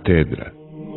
Katedra.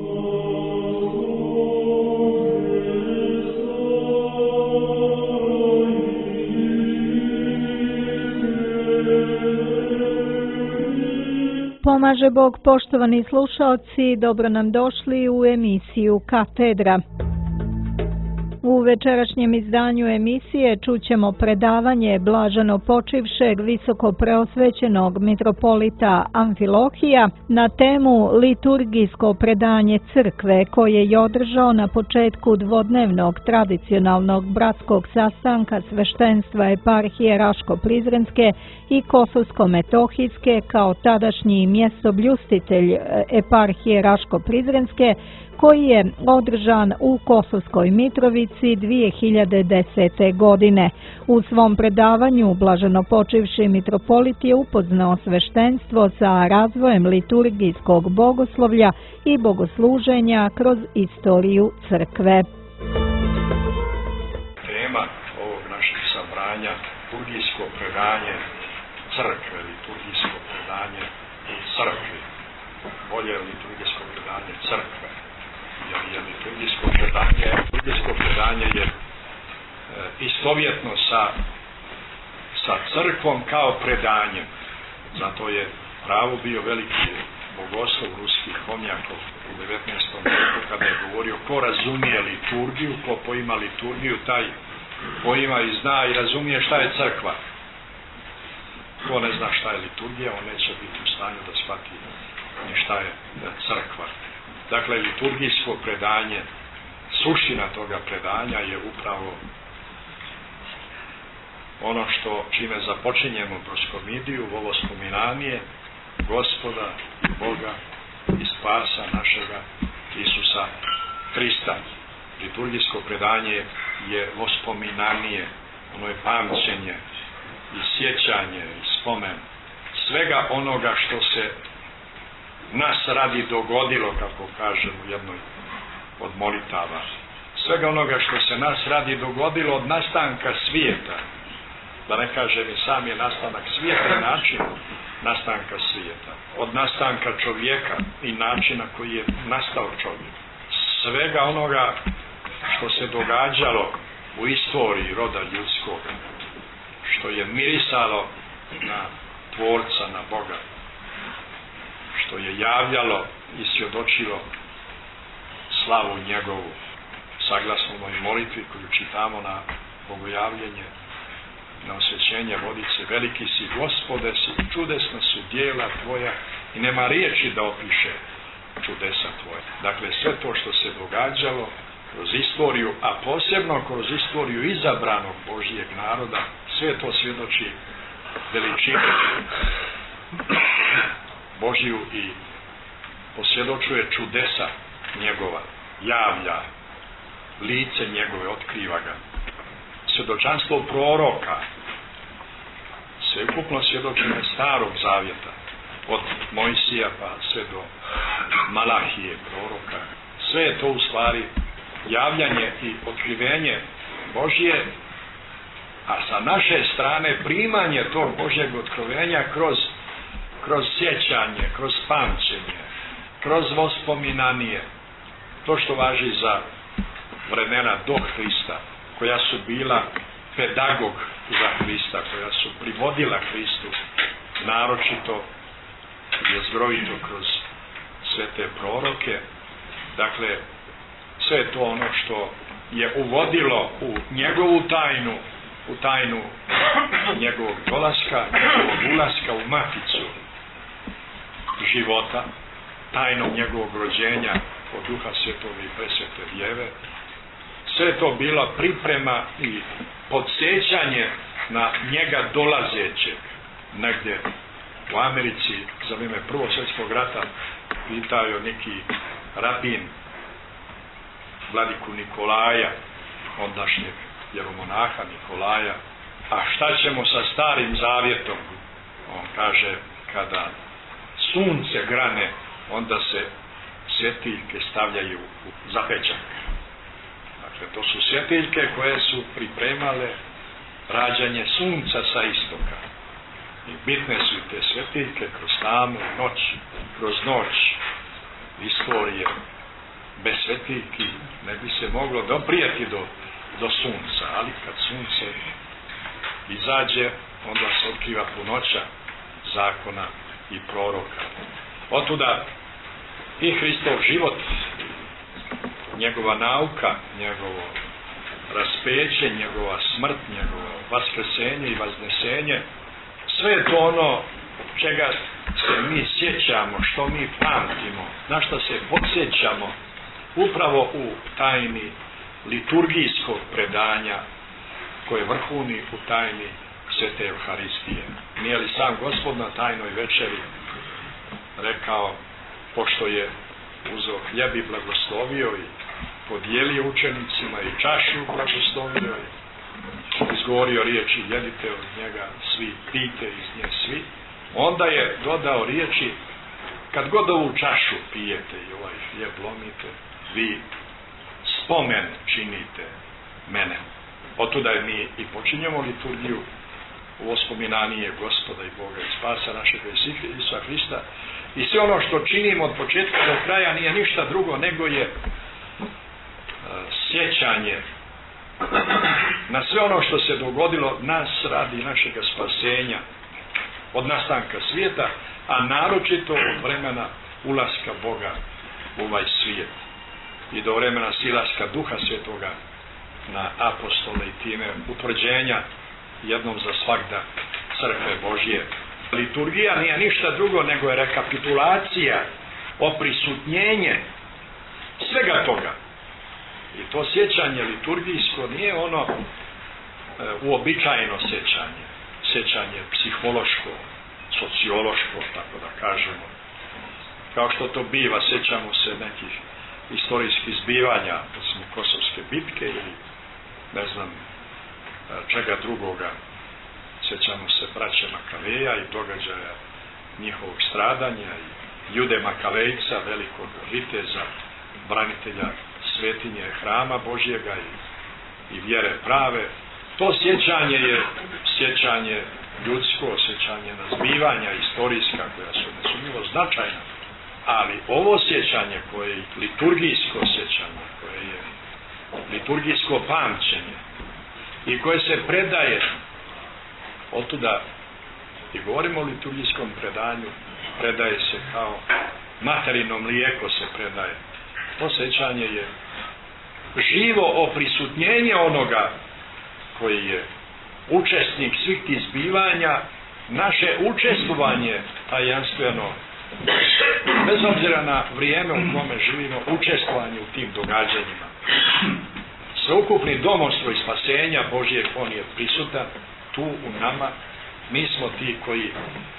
Pomaže Bog, poštovani slušaoci, dobro nam došli u emisiju Katedra. U večerašnjem izdanju emisije čućemo predavanje blaženopočivšeg visokopreosvećenog mitropolita Amfilohija na temu liturgijsko predanje crkve koje je održao na početku dvodnevnog tradicionalnog bratskog sastanka sveštenstva eparhije Raško-Prizrenske i Kosovsko-Metohijske kao tadašnji mjestobljustitelj eparhije Raško-Prizrenske, koji je održan u Kosovskoj Mitrovici 2010. godine. U svom predavanju blaženopočivši mitropolit je upoznao sveštenstvo sa razvojem liturgijskog bogoslovlja i bogosluženja kroz istoriju crkve. Tema ovog našeg sabranja, liturgijsko predanje crkve, liturgijsko predanje crkvi, bolje liturgijsko predanje crkve. Jer je liturgijsko predanje je istovjetno sa crkvom kao predanjem. Zato je pravo bio veliki bogoslov ruski Homjakov u 19. veku kada je govorio ko razumije liturgiju, ko poima liturgiju, taj poima i zna i razumije šta je crkva. Ko ne zna šta je liturgija, on neće biti u stanju da shvati ni šta je crkva. Dakle, liturgijsko predanje, suština toga predanja je upravo ono čime započinjemo proskomidiju, volospominanje Gospoda i Boga i spasa našega Isusa Hrista. Liturgijsko predanje je vospominanje, ono je pamćenje i sjećanje i spomen svega onoga što se nas radi dogodilo, kako kažem u jednoj od molitava. Svega onoga što se nas radi dogodilo od nastanka svijeta. Da ne kažem i sam je nastanak svijeta i način nastanka svijeta. Od nastanka čovjeka i načina koji je nastao čovjek. Svega onoga što se događalo u istoriji roda ljudskog. Što je mirisalo na Tvorca, na Boga. Što je javljalo i svjedočilo slavu njegovu, saglasno ovoj molitvi koju čitamo na bogojavljenje, na osvećenje vodice. Veliki si Gospode, čudesna su djela tvoja i nema riječi da opiše čudesa tvoje. Dakle, sve to što se događalo kroz istoriju, a posebno kroz istoriju izabranog Božijeg naroda, sve to svjedoči veličinu Božiju i posvjedočuje čudesa njegova, javlja lice njegove, otkriva ga. Svjedočanstvo proroka, sveukupno svjedočenje Starog Zavjeta, od Mojsija pa sve do Malahije, proroka, sve je to u stvari javljanje i otkrivenje Božje, a sa naše strane primanje tog Božjeg otkrivenja kroz sjećanje, kroz pamćenje, kroz vospominanje. To što važi za vremena do Hrista, koja su bila pedagog za Hrista, koja su privodila Hristu, naročito jezgrovito kroz sve te proroke. Dakle, sve je to ono što je uvodilo u njegovu tajnu, u tajnu njegovog dolaska, njegovog ulaska u maticu života, tajnom njegovog rođenja od Duha Svjetog i Presvete Djeve. Sve je to bila priprema i podsjećanje na njega dolazećeg. Negdje u Americi za vrijeme Prvog svjetskog rata pitao je neki rabin vladiku Nikolaja, ondašnjeg jeromonaha Nikolaja, a šta ćemo sa Starim Zavjetom? On kaže, kada sunce grane, onda se svjetiljke stavljaju u zapečak. Dakle, to su svjetiljke koje su pripremale rađanje sunca sa istoka. I bitne su te svjetiljke kroz tamnu noć, kroz noć. Isto svetiljki ne bi se moglo doprijeti do sunca, ali kad sunce izađe, onda se otkriva punoća zakona i proroka. Otuda i Hristov život, njegova nauka, njegovo raspeće, njegova smrt, njegovo vaskrsenje i vaznesenje, sve je to ono čega se mi sjećamo, što mi pamtimo, na što se podsjećamo upravo u tajni liturgijskog predanja koje vrhuni u tajni Svete Evharistije. Nije li sam Gospod na tajnoj večeri rekao, pošto je uzeo hljeb i blagoslovio i podijelio učenicima i čašu blagoslovio i izgovorio riječi, jedite od njega svi, pijte iz nje svi, onda je dodao riječi, kad god ovu čašu pijete i ovaj hljeb lomite, vi spomen činite mene. Otuda je mi i počinjemo liturgiju u ospominanije Gospoda i Boga i spasa našeg Isusa Hrista, i sve ono što činimo od početka do kraja nije ništa drugo nego je sjećanje na sve ono što se dogodilo nas radi našeg spasenja od nastanka svijeta, a naročito od vremena ulaska Boga u ovaj svijet i do vremena silaska Duha Svetoga na apostole i time utvrđenja jednom za svagda crkve Božje. Liturgija nije ništa drugo nego je rekapitulacija, oprisutnjenje svega toga. I to sjećanje liturgijsko nije ono uobičajeno sjećanje psihološko, sociološko, tako da kažemo. Kao što to biva, sjećamo se nekih istorijskih zbivanja, recimo Kosovske bitke ili ne znam čega drugoga. Sjećamo se braće Makaveja i događaja njihovog stradanja i Jude Makavejca, velikog viteza, branitelja svetinje hrama Božjega i vjere prave. To sjećanje je sjećanje ljudsko, sjećanje na zbivanja istorijska koja su nesumnjivo značajna, ali ovo sjećanje koje je liturgijsko sjećanje, koje je liturgijsko pamćenje i koje se predaje, otuda i govorimo o liturgijskom predanju, predaje se kao materino mlijeko se predaje. To sjećanje je živo oprisutnjenje onoga koji je učesnik svih tih zbivanja, naše učestvovanje tajanstveno, bez obzira na vrijeme u kome živimo, učestvovanje u tim događanjima. Sveukupni domostroj spasenja Božjeg, on je prisutan tu u nama. Mi smo ti koji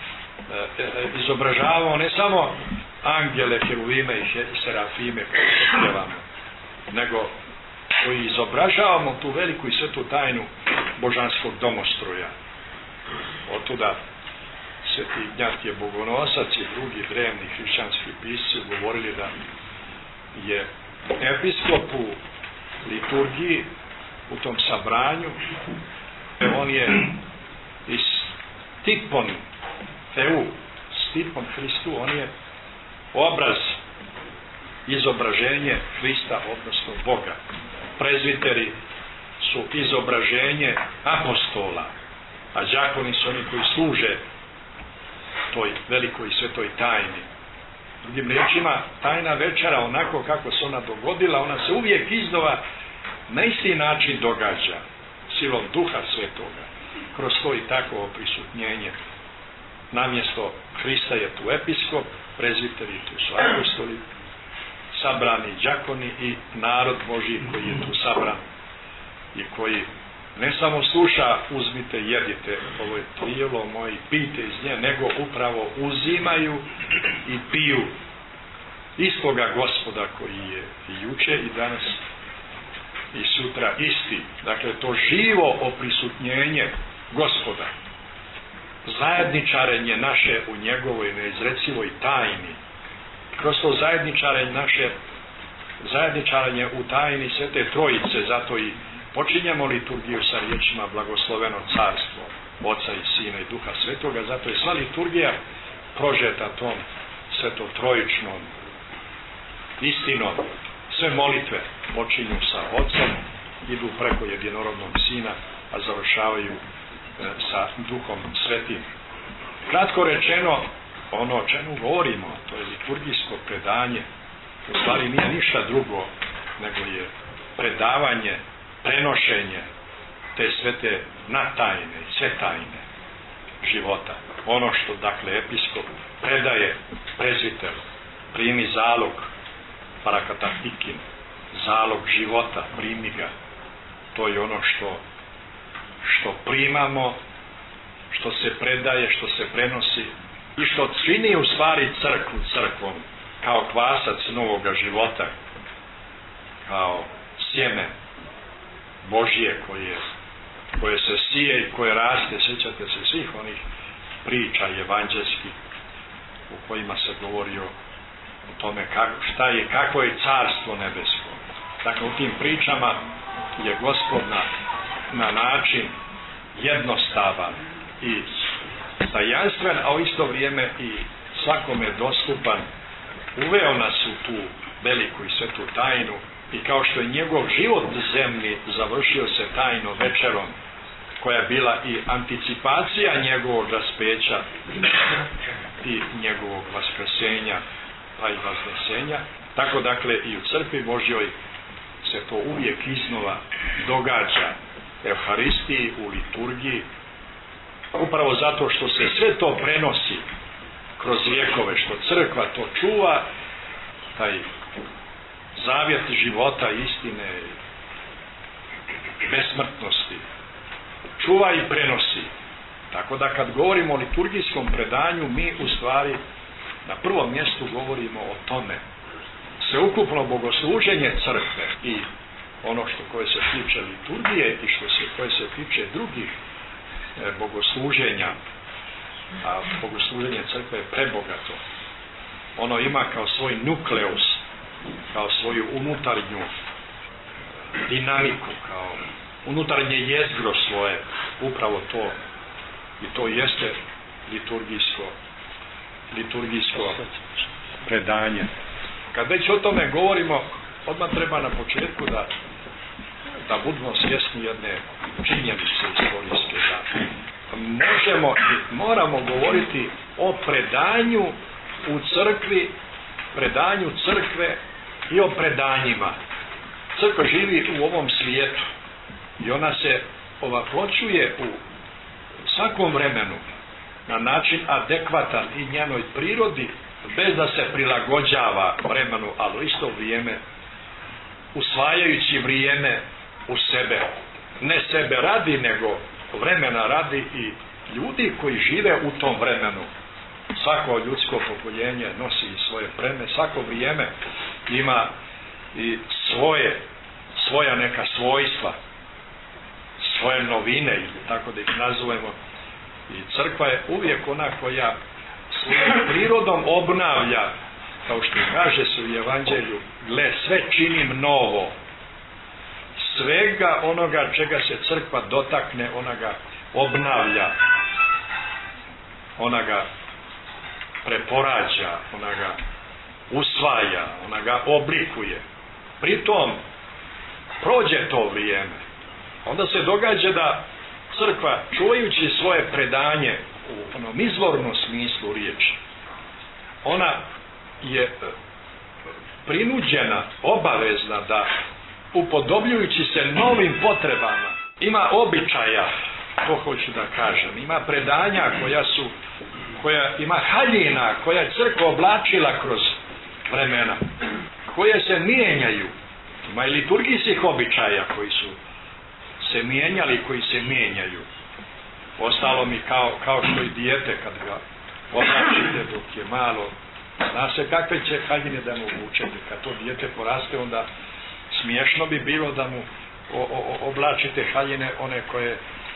izobražavamo ne samo angele, heruvime i serafime koje pjevamo, nego koji izobražavamo tu veliku i svetu tajnu božanskog domostroja. Otuda Sveti Ignjatije Bogonosac i drugi drevni hrišćanski pisci govorili da je episkop u liturgiji, u tom sabranju, on je iz Stipon Teu, Stipon Hristu, on je obraz, izobraženje Hrista, odnosno Boga. Prezviteri su izobraženje apostola, a đakoni su oni koji služe toj velikoj i svetoj tajni. Drugim riječima, tajna večera, onako kako se ona dogodila, ona se uvijek iznova na isti način događa, silom Duha Svetoga, kroz to i takvo prisutnjenje. Namjesto Hrista je tu episkop, prezviteri tu su apostoli, sabrani đakoni i narod Božji koji je tu sabran i koji ne samo sluša, uzmite, jedite, ovo je tijelo moje, pijte iz nje, nego upravo uzimaju i piju istoga Gospoda koji je i juče i danas i sutra isti. Dakle, to živo oprisutnjenje Gospoda, zajedničarenje naše u njegovoj neizrecivoj tajni, kroz to zajedničarenje u tajni Svete Trojice, zato i počinjemo liturgiju sa riječima blagosloveno carstvo Oca i Sina i Duha Svetoga, zato je sva liturgija prožeta tom svetotrojičnom istinom, sve molitve počinju sa Otcom, idu preko jedinorodnog Sina, a završavaju sa Duhom Svetim. Kratko rečeno, ono o čemu govorimo, to je liturgijsko predanje, u stvari nije ništa drugo nego je predavanje, prenošenje te svete natajne, sve tajne života. Ono što, dakle, episkop predaje prezbiteru, primi zalog, parakatatikin, zalog života, primi ga. To je ono što primamo, što se predaje, što se prenosi i što čini u stvari crkvu crkvom, kao kvasac novoga života, kao sjeme Božje koje se sije i koje raste. Sjećate se svih onih priča evanđelskih u kojima se govori o tome kakvo je carstvo nebesko. Dakle, u tim pričama je Gospod na način jednostavan i tajanstven, a u isto vrijeme i svakome dostupan, uveo nas u tu veliku i svetu tajnu, i kao što je njegov život zemlji završio se tajno večerom, koja je bila i anticipacija njegovog raspeća i njegovog vaskrsenja pa i vaznesenja, tako dakle i u crkvi Božjoj se to uvijek iznova događa, Evharistiji, u liturgiji, upravo zato što se sve to prenosi kroz vjekove, što crkva to čuva, taj zavjet života, istine, besmrtnosti, čuva i prenosi. Tako da kad govorimo o liturgijskom predanju, mi u stvari na prvom mjestu govorimo o tome. Sveukupno bogosluženje crkve i ono koje se tiče liturgije i koje se tiče drugih bogosluženja, a bogosluženje crkve je prebogato. Ono ima kao svoj nukleus, kao svoju unutarnju dinamiku, kao unutarnje jezgro svoje, upravo to, i to jeste liturgijsko predanje. Kad već o tome govorimo, odmah treba na početku da budemo svjesni jedne činjenice istorijske, da moramo govoriti o predanju u crkvi, predanju crkve i o predanjima. Crkva živi u ovom svijetu i ona se ovaploćuje u svakom vremenu na način adekvatan i njenoj prirodi, bez da se prilagođava vremenu, ali u isto vrijeme usvajajući vrijeme u sebe. Ne sebe radi, nego vremena radi i ljudi koji žive u tom vremenu. Svako ljudsko pokoljenje nosi svoje vreme, svako vrijeme ima i svoja neka svojstva, svoje novine, tako da ih nazovemo. I crkva je uvijek ona koja svojom prirodom obnavlja, kao što kaže se u Evanđelju, gle, sve činim novo. Svega onoga čega se crkva dotakne, ona ga obnavlja, ona ga preporađa, ona ga usvaja, ona ga oblikuje. Pritom prođe to vrijeme. Onda se događa da crkva, čuvajući svoje predanje u onom izvornom smislu riječi, ona je prinuđena, obavezna da, upodobljujući se novim potrebama, ima običaja, to hoću da kažem, ima predanja koja ima haljina, koja je crkva oblačila kroz vremena, koje se mijenjaju. Ima i liturgijskih običaja koji su se mijenjali i koji se mijenjaju. Ostalo mi kao što i dijete, kad ga oblačite dok je malo, zna se kakve će haljine da mu obučete. Kad to dijete poraste, onda smiješno bi bilo da mu oblačite haljine one koje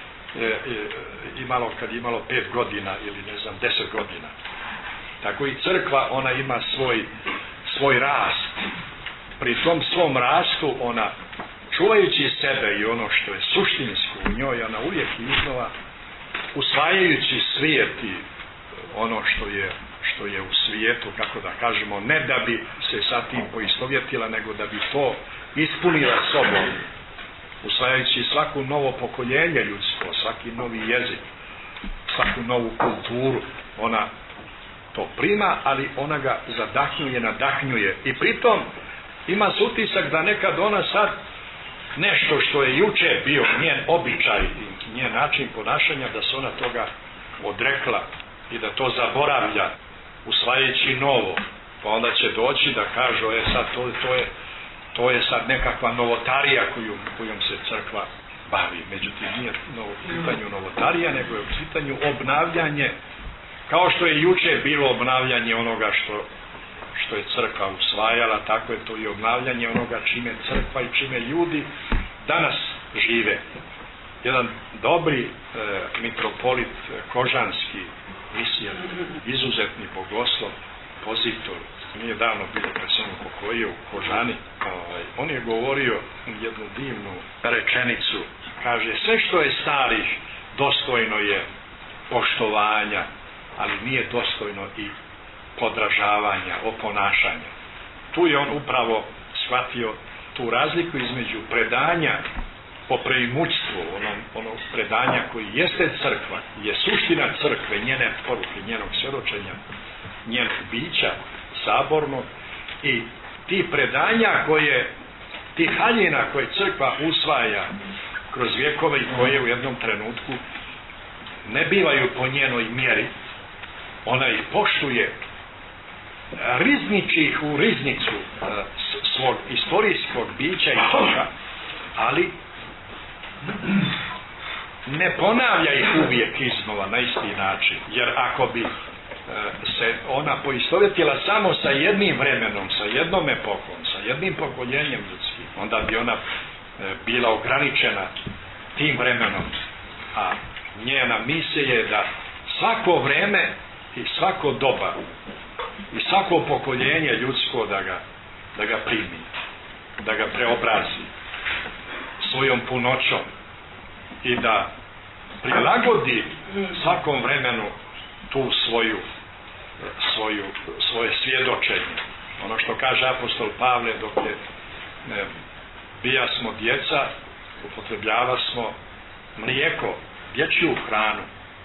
imalo kad je imalo 5 godina ili 10 godina. Tako i crkva, ona ima svoj rast. Pri tom svom rastu ona, čuvajući sebe i ono što je suštinsko u njoj, ona uvijek iznova, usvajajući svijet i ono što je u svijetu, kako da kažemo, ne da bi se sa tim poistovjetila, nego da bi to ispunila sobom, usvajajući svako novo pokoljenje ljudsko, svaki novi jezik, svaku novu kulturu. Ona to prima, ali ona ga zadahnjuje, nadahnjuje. I pritom ima se utisak da nekad ona sad nešto što je juče bio njen običaj i njen način ponašanja, da se ona toga odrekla i da to zaboravlja, usvajajući novo. Pa onda će doći da kažu, sad to je sad nekakva novotarija kojom se crkva bavi. Međutim, nije u pitanju novotarija, nego je u pitanju obnavljanje, kao što je juče bilo obnavljanje onoga što je crkva usvajala, tako je to i obnavljanje onoga čime crkva i čime ljudi danas žive. Jedan dobri mitropolit kožanski, misijan, izuzetni bogoslov, pozitor, nije davno bilo kad sam upokojio u Kožani, on je govorio jednu divnu rečenicu, kaže, sve što je starih dostojno je poštovanja, ali nije dostojno i podražavanja, oponašanja. Tu je on upravo shvatio tu razliku između predanja po preimućstvu, onog predanja koji jeste crkva, je suština crkve, njene poruke, njenog svjedočenja, njenog bića saborno, i ti predanja ti haljina koje crkva usvaja kroz vjekove i koje u jednom trenutku ne bivaju po njenoj mjeri, ona ih poštuje, rizniči ih u riznicu svog istorijskog bića i toga, ali ne ponavlja ih uvijek iznova na isti način, jer ako bi se ona poistovjetila samo sa jednim vremenom, sa jednom epohom, sa jednim pokoljenjem ljudskim, onda bi ona bila ograničena tim vremenom, a njena misija je da svako vreme i svako doba i svako pokoljenje ljudsko da ga primi, da ga preobrazi svojom punoćom i da prilagodi svakom vremenu tu svoje svjedočenje. Ono što kaže apostol Pavle, dok je bija smo djeca, upotrebljava smo mlijeko, dječju hranu,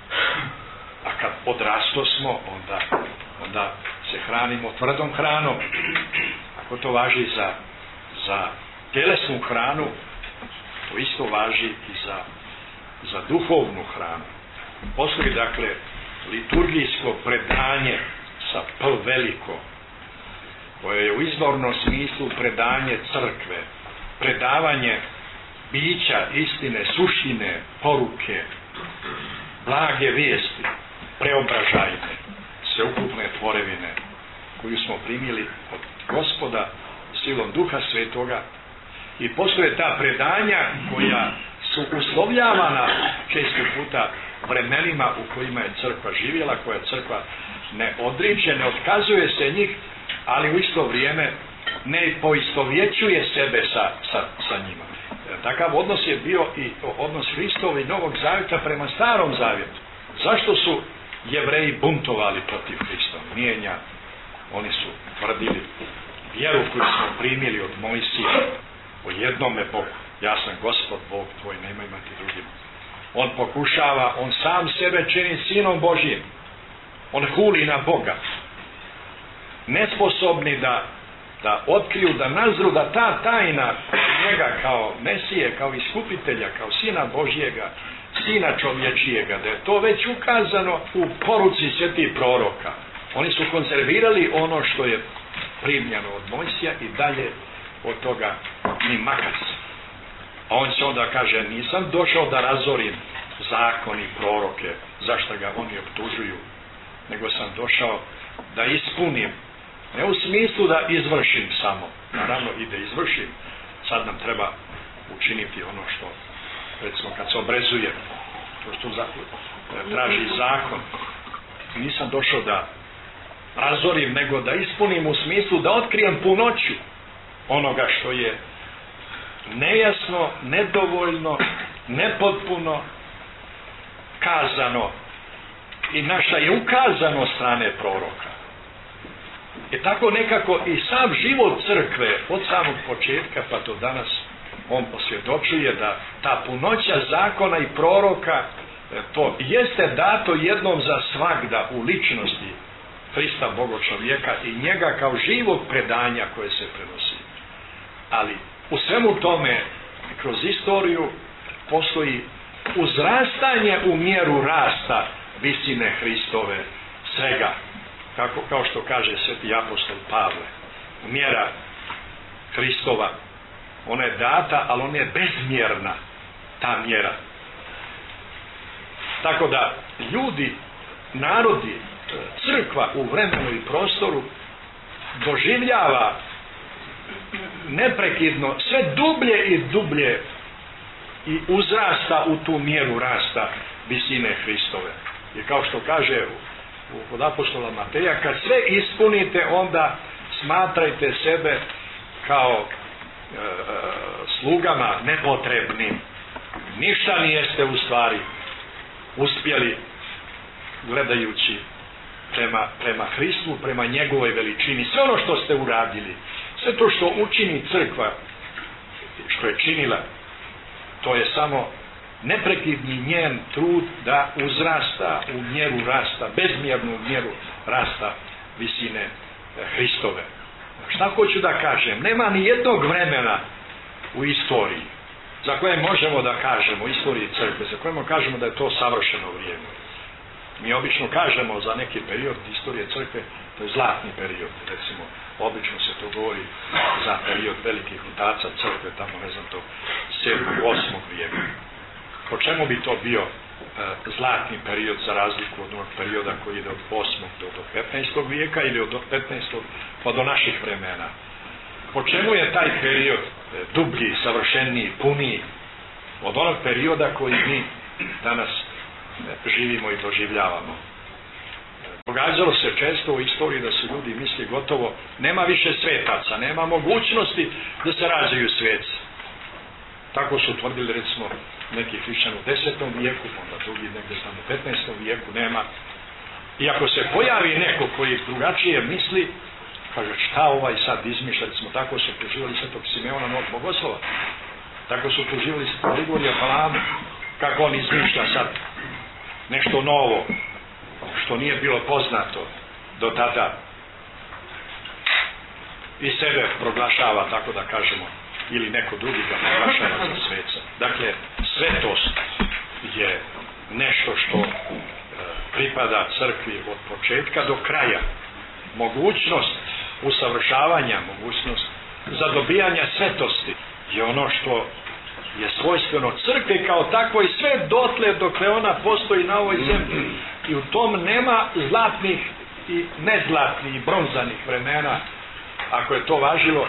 a kad odrasto smo, onda se hranimo tvrdom hranom. Ako to važi za tjelesnu hranu, to isto važi i za duhovnu hranu. Postoji dakle liturgijsko predanje sa P veliko, koje je u izvornom smislu predanje crkve, predavanje bića, istine, suštine, poruke, blage vijesti, preobražajne, sveukupne tvorevine koju smo primili od Gospoda silom Duha Svetoga, i postoje ta predanja koja su uslovljavana često puta vremenima u kojima je crkva živjela, koja crkva ne odriče, ne otkazuje se njih, ali u isto vrijeme ne poistovjećuje sebe sa njima. Takav odnos je bio i odnos Hristova i Novog Zavjeta prema Starom Zavjetu. Zašto su Jevreji buntovali protiv Hristova mijenja? Oni su tvrdili vjeru koju smo primili od Mojsija o jednome Bogu. Ja sam Gospod Bog tvoj, nema imati drugim. On pokušava, on sam sebe čini sinom Božjim. On huli na Boga. Nesposobni da otkriju, da nazru da ta tajna njega kao Mesije, kao iskupitelja, kao sina Božjega, sina čovječijega, da je to već ukazano u poruci svetih proroka. Oni su konzervirali ono što je primljeno od Mojsija i dalje od toga ni makac. A on se onda kaže, nisam došao da razorim zakon i proroke, zašto ga oni optužuju, nego sam došao da ispunim, ne u smislu da izvršim samo, naravno i da izvršim. Sad nam treba učiniti ono što, recimo kad se obrezuje, to što traži zakon. Nisam došao da razorim, nego da ispunim u smislu da otkrijem punoću onoga što je nejasno, nedovoljno, nepotpuno kazano i našta je ukazano strane proroka. I tako nekako i sam život crkve od samog početka pa do danas on posvjedočuje da ta punoća zakona i proroka to jeste dato jednom za svagda u ličnosti Hrista Boga čovjeka i njega kao živog predanja koje se prenosi. Ali u svemu tome kroz istoriju postoji uzrastanje u mjeru rasta visine Hristove svega. Kao što kaže sveti apostol Pavle, mjera Hristova, ona je data, ali ona je bezmjerna, ta mjera. Tako da ljudi, narodi, crkva u vremenu i prostoru doživljava neprekidno sve dublje i dublje i uzrasta u tu mjeru rasta visine Hristove. I kao što kaže od apostola Mateja, kad sve ispunite, onda smatrajte sebe kao slugama nepotrebnim. Ništa nijeste u stvari uspjeli gledajući prema Hristu, prema njegovoj veličini. Sve ono što ste uradili, sve to što učini crkva, što je činila, to je samo neprekidni njen trud da uzrasta u mjeru rasta, bezmjernu mjeru rasta visine Hristove. Šta hoću da kažem? Nema ni jednog vremena u istoriji za koje možemo da kažemo, istoriji crkve, za koje kažemo da je to savršeno vrijeme. Mi obično kažemo za neki period istorije crkve, to je zlatni period, recimo, obično se to govori za period velikih otaca crkve, tamo ne znam to, 7. 8. vijeka. Po čemu bi to bio zlatni period za razliku od onog perioda koji ide od 8. do 15. vijeka ili od 15. pa do naših vremena? Po čemu je taj period dublji, savršeniji, puniji od onog perioda koji mi danas živimo i doživljavamo? Događalo se često u istoriji da su ljudi misli gotovo nema više svetaca, nema mogućnosti da se rađaju sveci. Tako su tvrdili recimo neki hrišćani u 10. vijeku, onda drugi negdje u 15. vijeku nema. I ako se pojavi neko koji drugačije misli, kaže šta ovaj sad izmišlja, recimo tako su tuživali svetog Simeona Novog Bogoslova, tako su tuživali svetog Grigorija Palamu, kako on izmišlja sad nešto novo, što nije bilo poznato do tada i sebe proglašava, tako da kažemo, ili neko drugi ga proglašava za sveca. Dakle, svetost je nešto što pripada crkvi od početka do kraja. Mogućnost usavršavanja, mogućnost zadobijanja svetosti je ono što je svojstveno crkvi kao takvoj sve dotle dokle ona postoji na ovoj zemlji. I u tom nema zlatnih i nezlatnih i bronzanih vremena. Ako je to važilo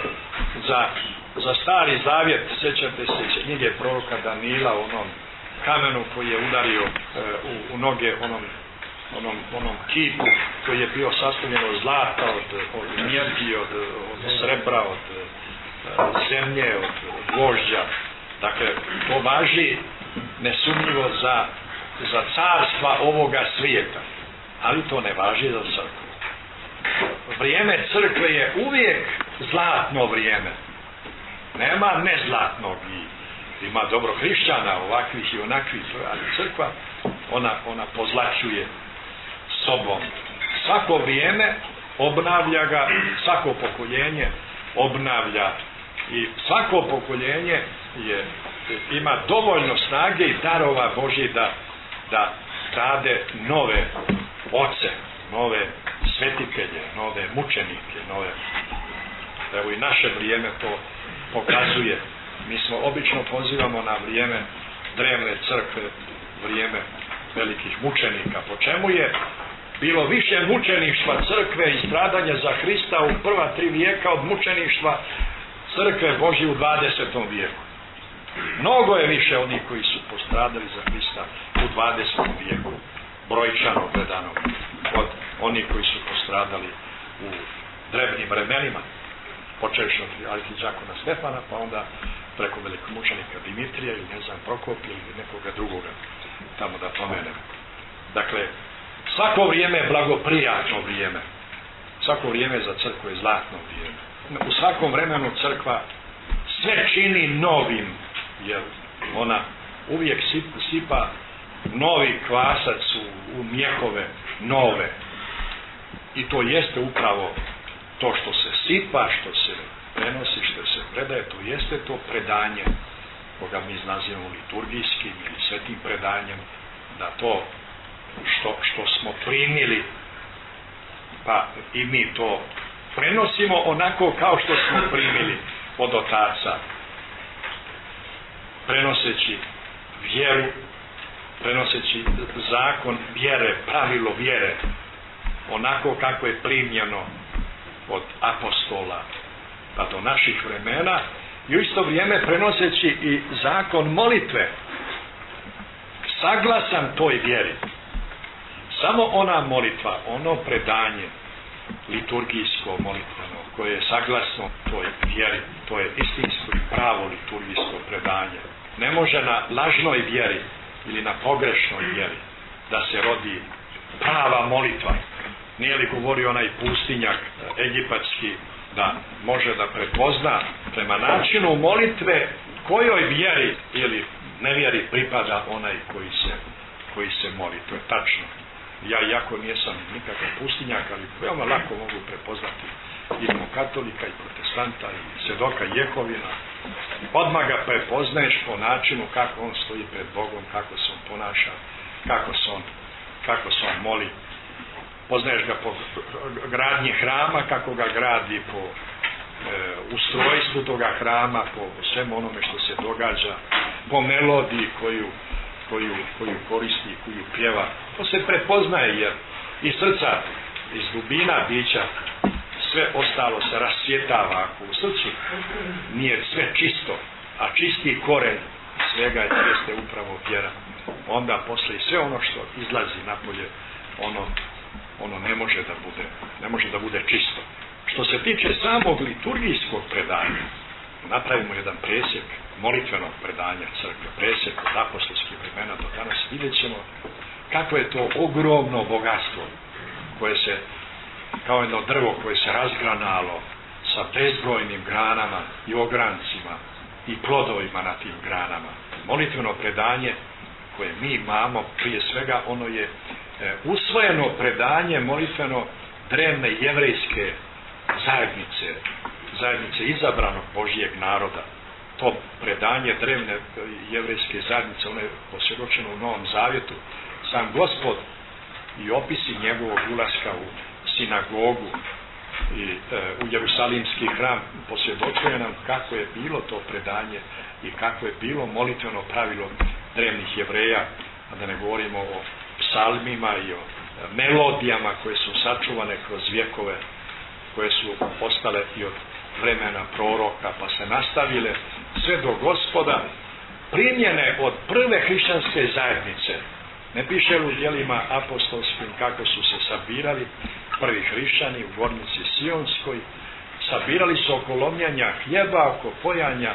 za stari zavjet, sjećate se knjige proroka Danila, onom kamenu koji je udario u noge onom kipu koji je bio sastavljen od zlata, od mjerki, od srebra, od zemlje, od gvožđa. Dakle, to važi nesumnjivo za carstva ovoga svijeta, ali to ne važi za crkvu. Vrijeme crkve je uvijek zlatno vrijeme. Nema nezlatnog i ima dobro hrišćana, ovakvih i onakvih, ali crkva, ona pozlačuje sobom. Svako vrijeme obnavlja ga, svako pokoljenje obnavlja i svako pokoljenje ima dovoljno snage i darova Božji da rade nove oce, nove svetitelje, nove mučenike, nove. Evo i naše vrijeme to pokazuje. Mi smo obično pozivamo na vrijeme drevne crkve, vrijeme velikih mučenika. Po čemu je bilo više mučeništva crkve i stradanja za Hrista u prva 3 vijeka od mučeništva crkve Božje u 20. vijeku. Mnogo je više onih koji su postradali za Hrista u 20. vijeku, brojčano gledano, od onih koji su postradali u drevnim vremenima, počevši od arhidžakona Stefana, pa onda preko velikomučenika Dimitrija ili ne znam Prokopija ili nekoga drugoga, tamo da pomenem. Dakle, svako vrijeme je blagoprijatno vrijeme. Svako vrijeme za crkvu je zlatno vrijeme. U svakom vremenu crkva sve čini novim, jer ona uvijek sipa novi kvasac u mjehove nove. I to jeste upravo to što se sipa, što se prenosi, što se predaje, to jeste to predanje, koga mi nazivamo liturgijskim ili svetim predanjem, da to što smo primili, pa i mi to prenosimo onako kao što smo primili od otaca, prenoseći vjeru, prenoseći zakon vjere, pravilo vjere, onako kako je primljeno od apostola pa do naših vremena, i u isto vrijeme prenoseći i zakon molitve, saglasan toj vjeri. Samo ona molitva, ono predanje liturgijsko molitveno, koje je saglasno toj vjeri, to je istinsko i pravo liturgijsko predanje. Ne može na lažnoj vjeri ili na pogrešnoj vjeri da se rodi prava molitva. Nije li govorio onaj pustinjak egipatski da može da prepozna prema načinu molitve kojoj vjeri ili nevjeri pripada onaj koji se moli. To je tačno. Ja, iako nisam nikakav pustinjak, ali veoma lako mogu prepoznati i katolika i protestanta i svjedoka Jehovina. Odmah ga prepoznaješ po načinu kako on stoji pred Bogom, kako se on ponaša, kako se on moli. Poznaješ ga po gradnji hrama, kako ga gradi, po ustrojstvu toga hrama, po svemu onome što se događa, po melodiji koju koristi, koju pjeva. To se prepoznaje, jer iz srca, iz dubina bića, sve ostalo se rasvjetava. Ako u srcu nije sve čisto, a čisti koren svega jeste upravo vjera, onda poslije sve ono što izlazi napolje, ono ne može da bude čisto. Što se tiče samog liturgijskog predanja, napravimo jedan presjek molitvenog predanja crkve, presjek od apostolskih vremena do danas, vidjet ćemo kako je to ogromno bogatstvo koje se, kao jedno drvo koje se razgranalo sa bezbrojnim granama i ograncima i plodovima na tim granama. Molitveno predanje koje mi imamo, prije svega ono je usvojeno predanje molitveno drevne jevrejske zajednice izabranog Božijeg naroda. To predanje drevne jevrejske zajednice, ono je posvjedočeno u Novom Zavjetu. Sam Gospod i opisi njegovog ulaska u sinagogu i u Jerusalimski hram posvjedočuje nam kako je bilo to predanje i kako je bilo molitveno pravilo drevnih Jevreja, a da ne govorimo o psalmima i o melodijama koje su sačuvane kroz vjekove, koje su ostale i od vremena proroka pa se nastavile sve do Gospoda, primljene od prve hrišćanske zajednice. Ne piše u djelima apostolskim kako su se sabirali prvi hrišćani u Gornici Sionskoj. Sabirali su oko lomljenja hljeba, oko pojanja,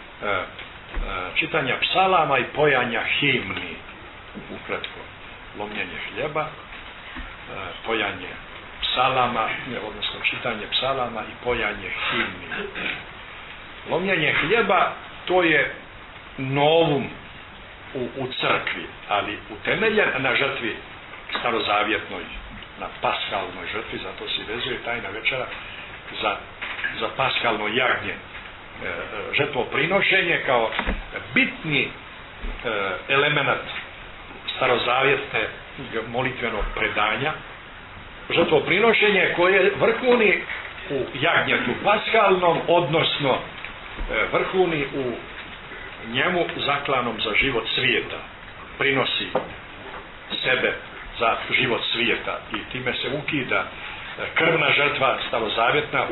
čitanja psalama i pojanja himni. Ukratko, lomljenje hljeba, pojanje psalama, odnosno čitanje psalama i pojanje himni. Lomljenje hljeba, to je novum u crkvi, ali utemeljen na žrtvi starozavjetnoj, na paskalnoj žrtvi, zato se vezuje tajna večera za paskalno jagnje. Žrtvoprinošenje kao bitni element starozavjetne molitvenog predanja. Žrtvoprinošenje koje vrhuni u jagnjetu paskalnom, odnosno vrhuni u njemu zaklanom za život svijeta. Prinosi sebe za život svijeta i time se ukida krvna žrtva starozavjetna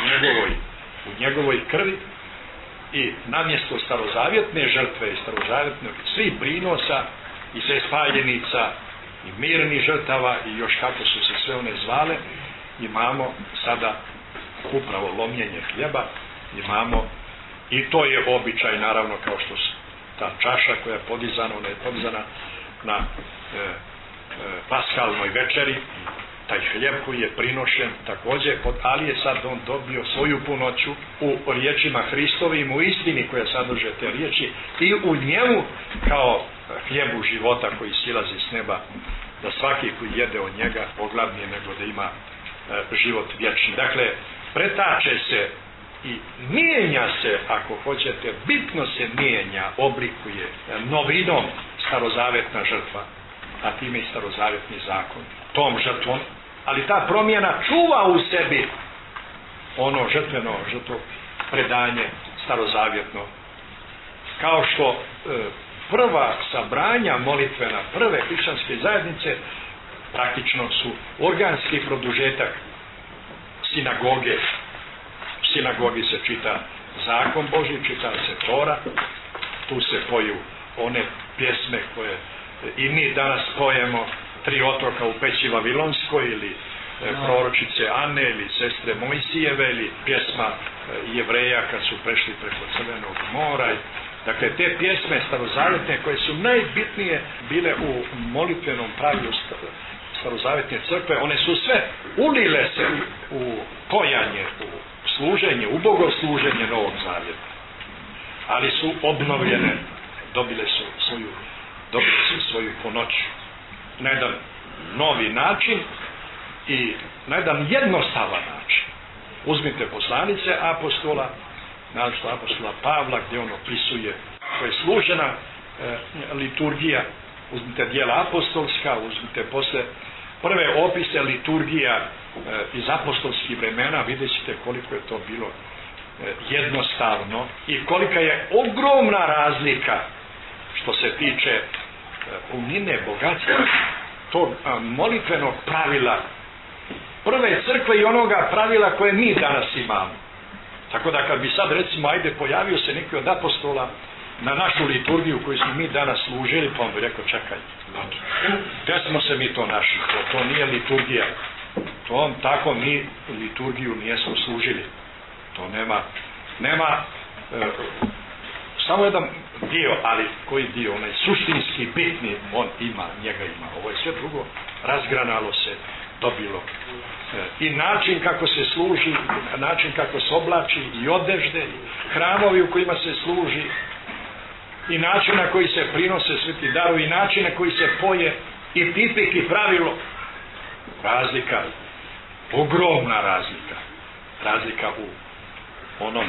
u njegovoj krvi i namjesto starozavjetne žrtve i starozavjetnog svih prinosa i sve spaljenica i mirnih žrtava i još kako su se sve one zvale, imamo sada upravo lomljenje hljeba, imamo i to je običaj, naravno, kao što su ta čaša koja je podizana, ona je podizana na paskalnoj večeri, taj hljeb koji je prinošen također, ali je sad on dobio svoju punoću u riječima Hristovim, u istini koja sadrže te riječi i u njemu kao hljebu života koji silazi s neba, da svaki koji jede od njega ogladnije nego da ima život vječni. Dakle, pretače se i mijenja se, ako hoćete, bitno se mijenja, oblikuje novinom starozavetna žrtva, a time i starozavetni zakon, tom žrtvom, ali ta promjena čuva u sebi ono žrtveno predanje starozavjetno. Kao što prva sabranja molitvena prve hrišćanske zajednice praktično su organski produžetak sinagoge. U sinagogi se čita zakon Božji, čita se Tora, tu se poju one pjesme koje i mi danas pojemo, Tri otroka u peći Vavilonskoj, ili proročice Ane, ili sestre Mojsijeve, ili pjesma Jevreja kad su prešli preko Crvenog mora. Dakle, te pjesme starozavetne koje su najbitnije bile u molitvenom pravilu starozavetne crkve, one su sve ulile se u pojanje, u služenje, u bogosluženje Novog Zavjeta. Ali su obnovljene, dobile su svoju ponoću na jedan novi način i na jedan jednostavan način. Uzmite poslanice apostola, naročito apostola Pavla, gdje on opisuje, to je služena liturgija, uzmite dijela apostolska, uzmite posle prve opise liturgija iz apostolskih vremena, vidjet ćete koliko je to bilo jednostavno i kolika je ogromna razlika što se tiče punine, bogatstva, tog molitvenog pravila prve crkve i onoga pravila koje mi danas imamo. Tako da kad bi sad, recimo, ajde, pojavio se neki od apostola na našu liturgiju koju smo mi danas služili, pa on bi rekao, čekaj, gdje smo se mi to našli? To nije liturgija. Tako mi liturgiju nijesmo služili. To nema samo jedan dio, ali koji dio, onaj suštinski bitni, njega ima. Ovo je sve drugo, razgranalo se, dobilo. I način kako se služi, način kako se oblači, i odežde, i hramovi u kojima se služi, i način na koji se prinose svi ti darovi, i način na koji se poje, i tipik, i pravilo. Razlika, ogromna razlika. Razlika u onom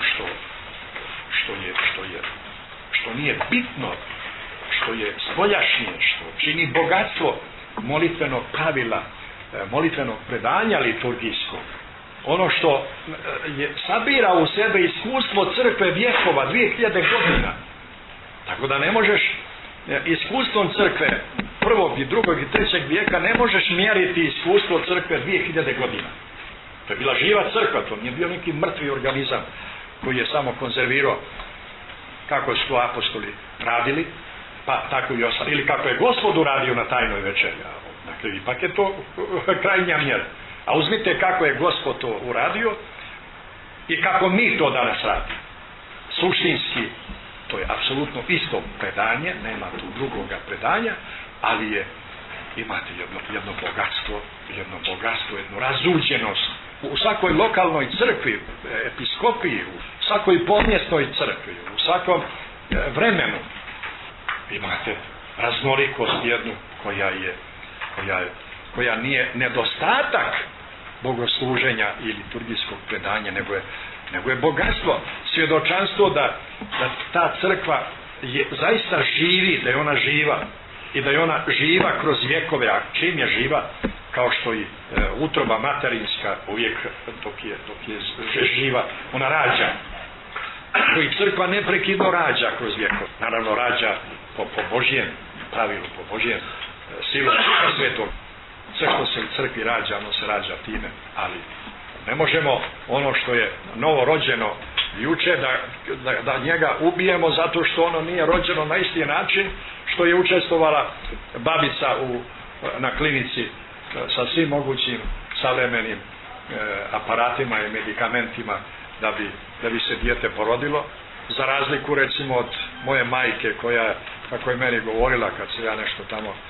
što nije bitno, što je spoljašnje, što čini bogatstvo molitvenog pravila, molitvenog predanja liturgijskog. Ono što sabira u sebe iskustvo crkve vjekova, 2000 godina. Tako da ne možeš iskustvom crkve prvog i drugog i trećeg vijeka ne možeš mjeriti iskustvo crkve 2000 godina. To je bila živa crkva, to nije bio neki mrtvi organizam koji je samo konzervirao kako su to apostoli radili, pa tako i ostali, ili kako je Gospod uradio na tajnoj večeri. Dakle, ipak je to krajnja mjera. A uzmite kako je Gospod to uradio i kako mi to danas radimo. Suštinski, to je apsolutno isto predanje, nema tu drugoga predanja, ali imate jedno bogatstvo, jednu razuđenost. U svakoj lokalnoj crkvi, episkopiji, u svakoj pomjesnoj crkvi, u svakom vremenu imate raznolikost jednu koja nije nedostatak bogosluženja i liturgijskog predanja, nego je bogatstvo, svjedočanstvo da ta crkva zaista živi, da je ona živa i da je ona živa kroz vjekove. A čim je živa? Kao što i utroba materinska uvijek dok je živa, ona rađa. Koji crkva neprekidno rađa kroz vjekove. Naravno rađa po Božjem pravilu, po Božjem silu svetog. Sve što se u crkvi rađa, ono se rađa time, ali ne možemo ono što je novo rođeno juče da njega ubijemo zato što ono nije rođeno na isti način što je učestvovala babica na klinici sa svim mogućim savremenim aparatima i medikamentima da bi se dijete porodilo, za razliku recimo od moje majke koja, kako je meni govorila kad se ja nešto tamo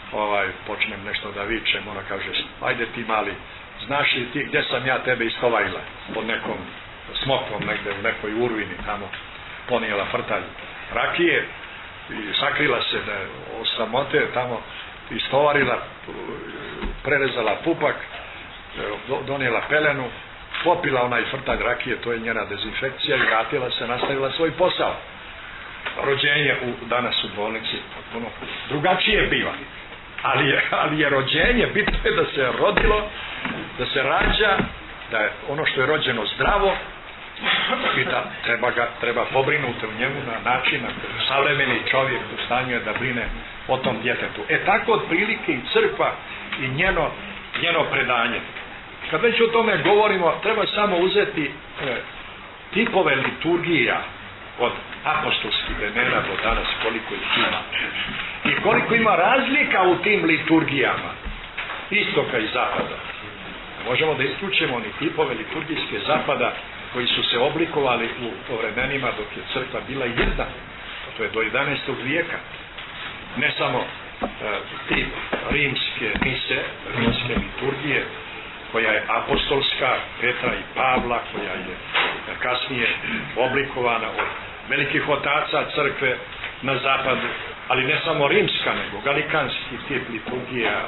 počnem nešto da vičem, ona kaže, ajde ti mali, znaš li ti gdje sam ja tebe iskovajla? Pod nekom smokvom negde u nekoj urvini tamo ponijela frtalj rakije i sakrila se da je od samote tamo istovarila, prerezala pupak, donijela pelenu, popila onaj frtalj rakije, to je njena dezinfekcija i vratila se, nastavila svoj posao. Rođenje danas u bolnici potpuno drugačije biva, ali je rođenje, bitno je da se rodilo, da se rađa, da je ono što je rođeno zdravo i da treba pobrinuti u njemu na način na koji savremeni čovjek u stanju je da brine o tom djetetu. Tako otprilike i crkva i njeno predanje. Kad već o tome govorimo, treba samo uzeti tipove liturgija od apostolskih vremena do danas, koliko ih ima i koliko ima razlika u tim liturgijama istoka i zapada. Možemo da isključimo ni tipove liturgijske zapada koji su se oblikovali u vremenima dok je crkva bila jedna, to je do 11. vijeka. Ne samo tip rimske mise, rimske liturgije, koja je apostolska, Petra i Pavla, koja je kasnije oblikovana od velikih otaca crkve na zapadu, ali ne samo rimska, nego galikanski tip liturgija,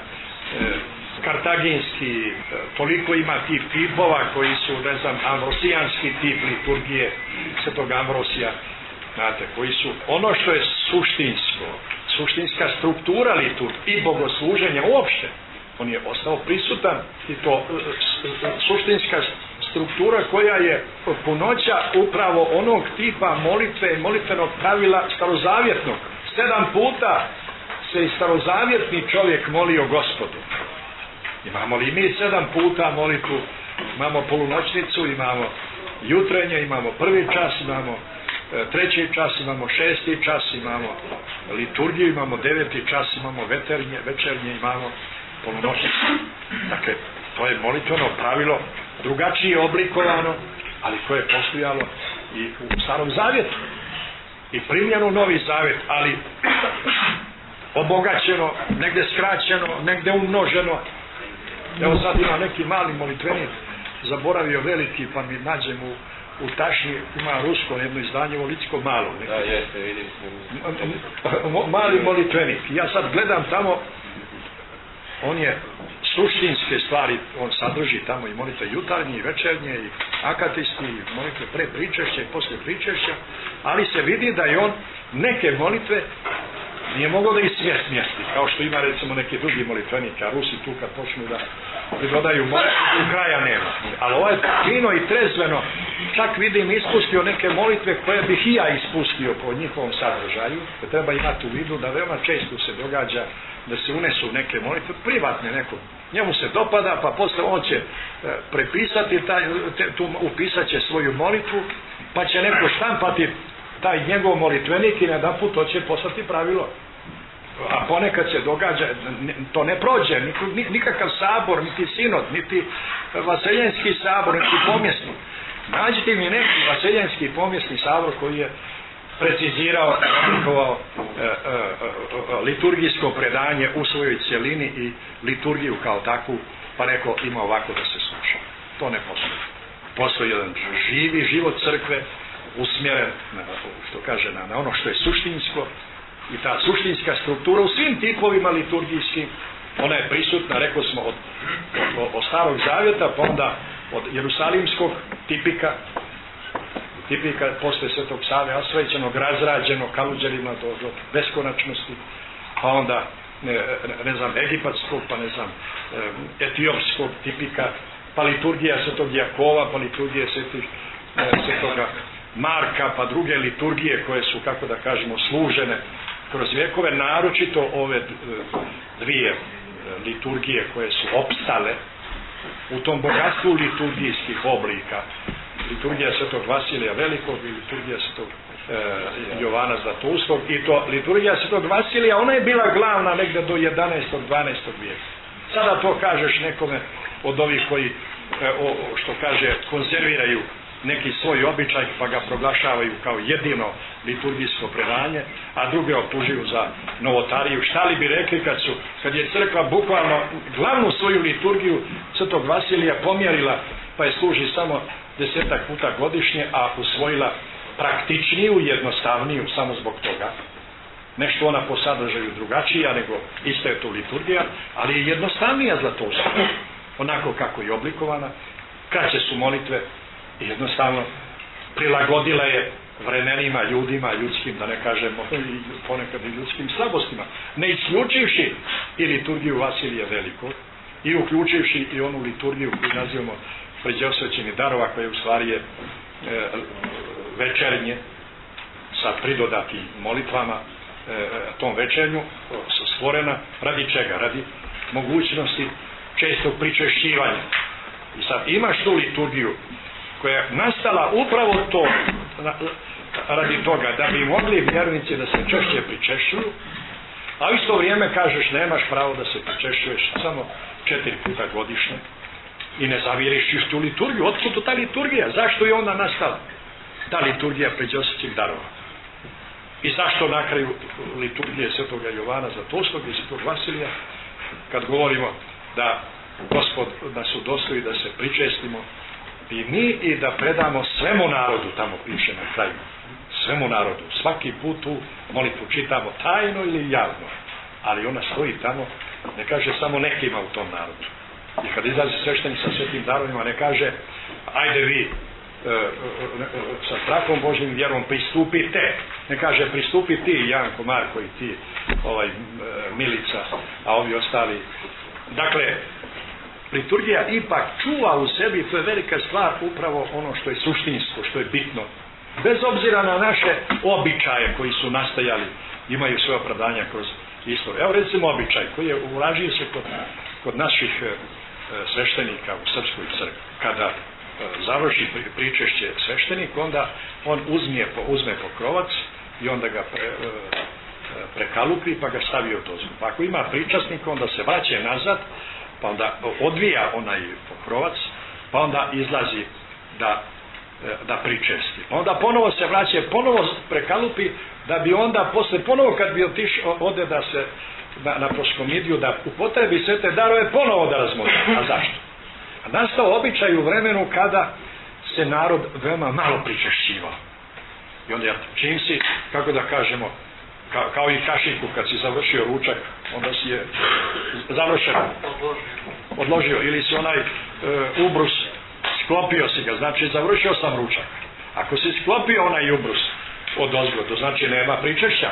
kartaginski, toliko ima tih tipova koji su, ne znam, ambrosijanski tip liturgije Svetog Ambrosija, znate, koji su ono što je suštinska struktura liturgije i bogosluženja uopšte. On je ostao prisutan i to suštinska struktura koja je punoća upravo onog tipa molitve i molitvenog pravila starozavjetnog. 7 puta se i starozavjetni čovjek molio Gospodu. Imamo li mi 7 puta molitvu? Imamo polunoćnicu, imamo jutrenje, imamo prvi čas, imamo treći čas, imamo 6. čas, imamo liturgiju, imamo 9. čas, imamo večernje, imamo polunoćnicu. Dakle, to je molitveno pravilo drugačije oblikovano, ali koje je postojalo i u Starom Zavjetu i primljeno u Novi Zavjet, ali obogaćeno, negde skraćeno, negde umnoženo. Evo sad ima neki mali molitvenik, zaboravio veliki, pa mi nađem u tašni, ima rusko jedno izdanje, litsko malo. Da, jeste, vidim. Mali molitvenik. Ja sad gledam tamo, on je suštinske stvari, on sadrži tamo i molitve jutarnje i večernje i akatisti i molitve pre pričešća i posle pričešća, ali se vidi da je on neke molitve nije mogao da ih smjesti, kao što ima recimo neki drugi molitvenik, a Rusi tu kad počnu da pridodaju molitvu, kraja nema. Ali ovaj fino i trezveno, čak vidim ispustio neke molitve koje bih i ja ispustio po njihovom sadržaju, da treba imati u vidu da veoma često se događa da se unesu neke molitve, privatne nekom. Njemu se dopada, pa posle on će prepisati, upisat će svoju molitvu, pa će neko štampati taj njegov molitvenik i jedanput to će postati pravilo. A ponekad se događa, to ne prođe, nikakav sabor, niti sinod, niti vaseljenski sabor, niti pomjesni. Nađite mi neki vaseljenski pomjesni sabor koji je precizirao liturgijsko predanje u svojoj cjelini i liturgiju kao takvu, pa neko ima ovako da se sluša. To ne postoji. Postoji jedan živi život crkve, usmjeren, što kaže, na ono što je suštinsko, i ta suštinska struktura u svim tipovima liturgijskim, ona je prisutna, rekao smo, od Starog Zavjeta, pa onda od Jerusalimskog tipika posle Svetog Save osvećenog, razrađenog kaluđerima do beskonačnosti, pa onda ne znam, egipatskog, pa ne znam, etiopskog tipika, pa liturgija Svetog Jakova, pa liturgije Svetoga Marka, pa druge liturgije koje su, kako da kažemo, služene kroz vjekove, naročito ove dvije liturgije koje su opstale u tom bogatstvu liturgijskih oblika. Liturgija Svetog Vasilija Velikog i liturgija Svetog Jovana Zlatoustog, i to liturgija Svetog Vasilija, ona je bila glavna negde do 11. 12. vijeka. Sada to kažeš nekome od ovih koji, što kaže, konzerviraju neki svoj običaj pa ga proglašavaju kao jedino liturgijsko predanje, a druge optužuju za novotariju. Šta li bi rekli kad je crkva bukvalno glavnu svoju liturgiju Svetog Vasilija pomjerila, pa je služi samo 10 puta godišnje, a usvojila praktičniju, jednostavniju samo zbog toga. Nešto ona po sadržaju drugačija, nego isto je to liturgija, ali je jednostavnija za to onako kako je oblikovana. Kraće su molitve i jednostavno prilagodila je vremenima, ljudima, ljudskim, da ne kažemo ponekad i ljudskim slabostima, ne isključivši i liturgiju Vasilija Velikog i uključivši i onu liturgiju koju nazivamo pređosvećeni darova, koja u stvari je večernje sa pridodatim molitvama, tom večernju stvorena radi čega? Radi mogućnosti čestog pričešćivanja. I sad imaš tu liturgiju koja je nastala upravo to radi toga da bi mogli vjernici da se češće pričešćuju, a u isto vrijeme kažeš nemaš pravo da se pričešćuješ samo 4 puta godišnje i ne zaviriš tu liturgiju. Otkud ta liturgija? Zašto je onda nastala ta liturgija pređosvećih darova? I zašto na kraju liturgije Svetoga Jovana Zlatulskog i Svetog Vasilija, kad govorimo da Gospod nas udostoji da se pričestimo i mi i da predamo svemu narodu, tamo piše na kraju, svemu narodu, svaki put tu molitvu čitamo tajno ili javno, ali ona stoji tamo, ne kaže samo nekima u tom narodu. I kad izlazi sveštenik sa svetim darovima, ne kaže ajde vi sa strahom Božjim vjerom pristupite, ne kaže pristupi ti Janko, Marko i ti Milica, a ovi ostali. Dakle, liturgija ipak čuva u sebi, to je velika stvar, upravo ono što je suštinsko, što je bitno, bez obzira na naše običaje koji su nastajali, imaju svoje opravdanja kroz istoriju. Evo recimo običaj koji je uražio se kod naših sveštenika u Srpskoj crkvi. Kada završi pričešće sveštenik, onda on uzme pokrovac i onda ga prekalupi pa ga stavi u dozgu. Pa ako ima pričasnik, onda se vraća nazad, pa onda odvija onaj pokrovac, pa onda izlazi da pričesti. Onda ponovo se vraća, ponovo prekalupi, da bi onda posle ponovo kad bi ode da se na proskomidiju, da upotrebi sve te darove, ponovo da razmotri. A zašto? A nastao običaj u vremenu kada se narod veoma malo pričešćivao. I onda čim si, kako da kažemo, kao i kašiku kad si završio ručak, onda si je završeno odložio, ili si onaj ubrus sklopio si ga, znači završio sam ručak. Ako si sklopio onaj ubrus od ozgo, to znači nema pričešća.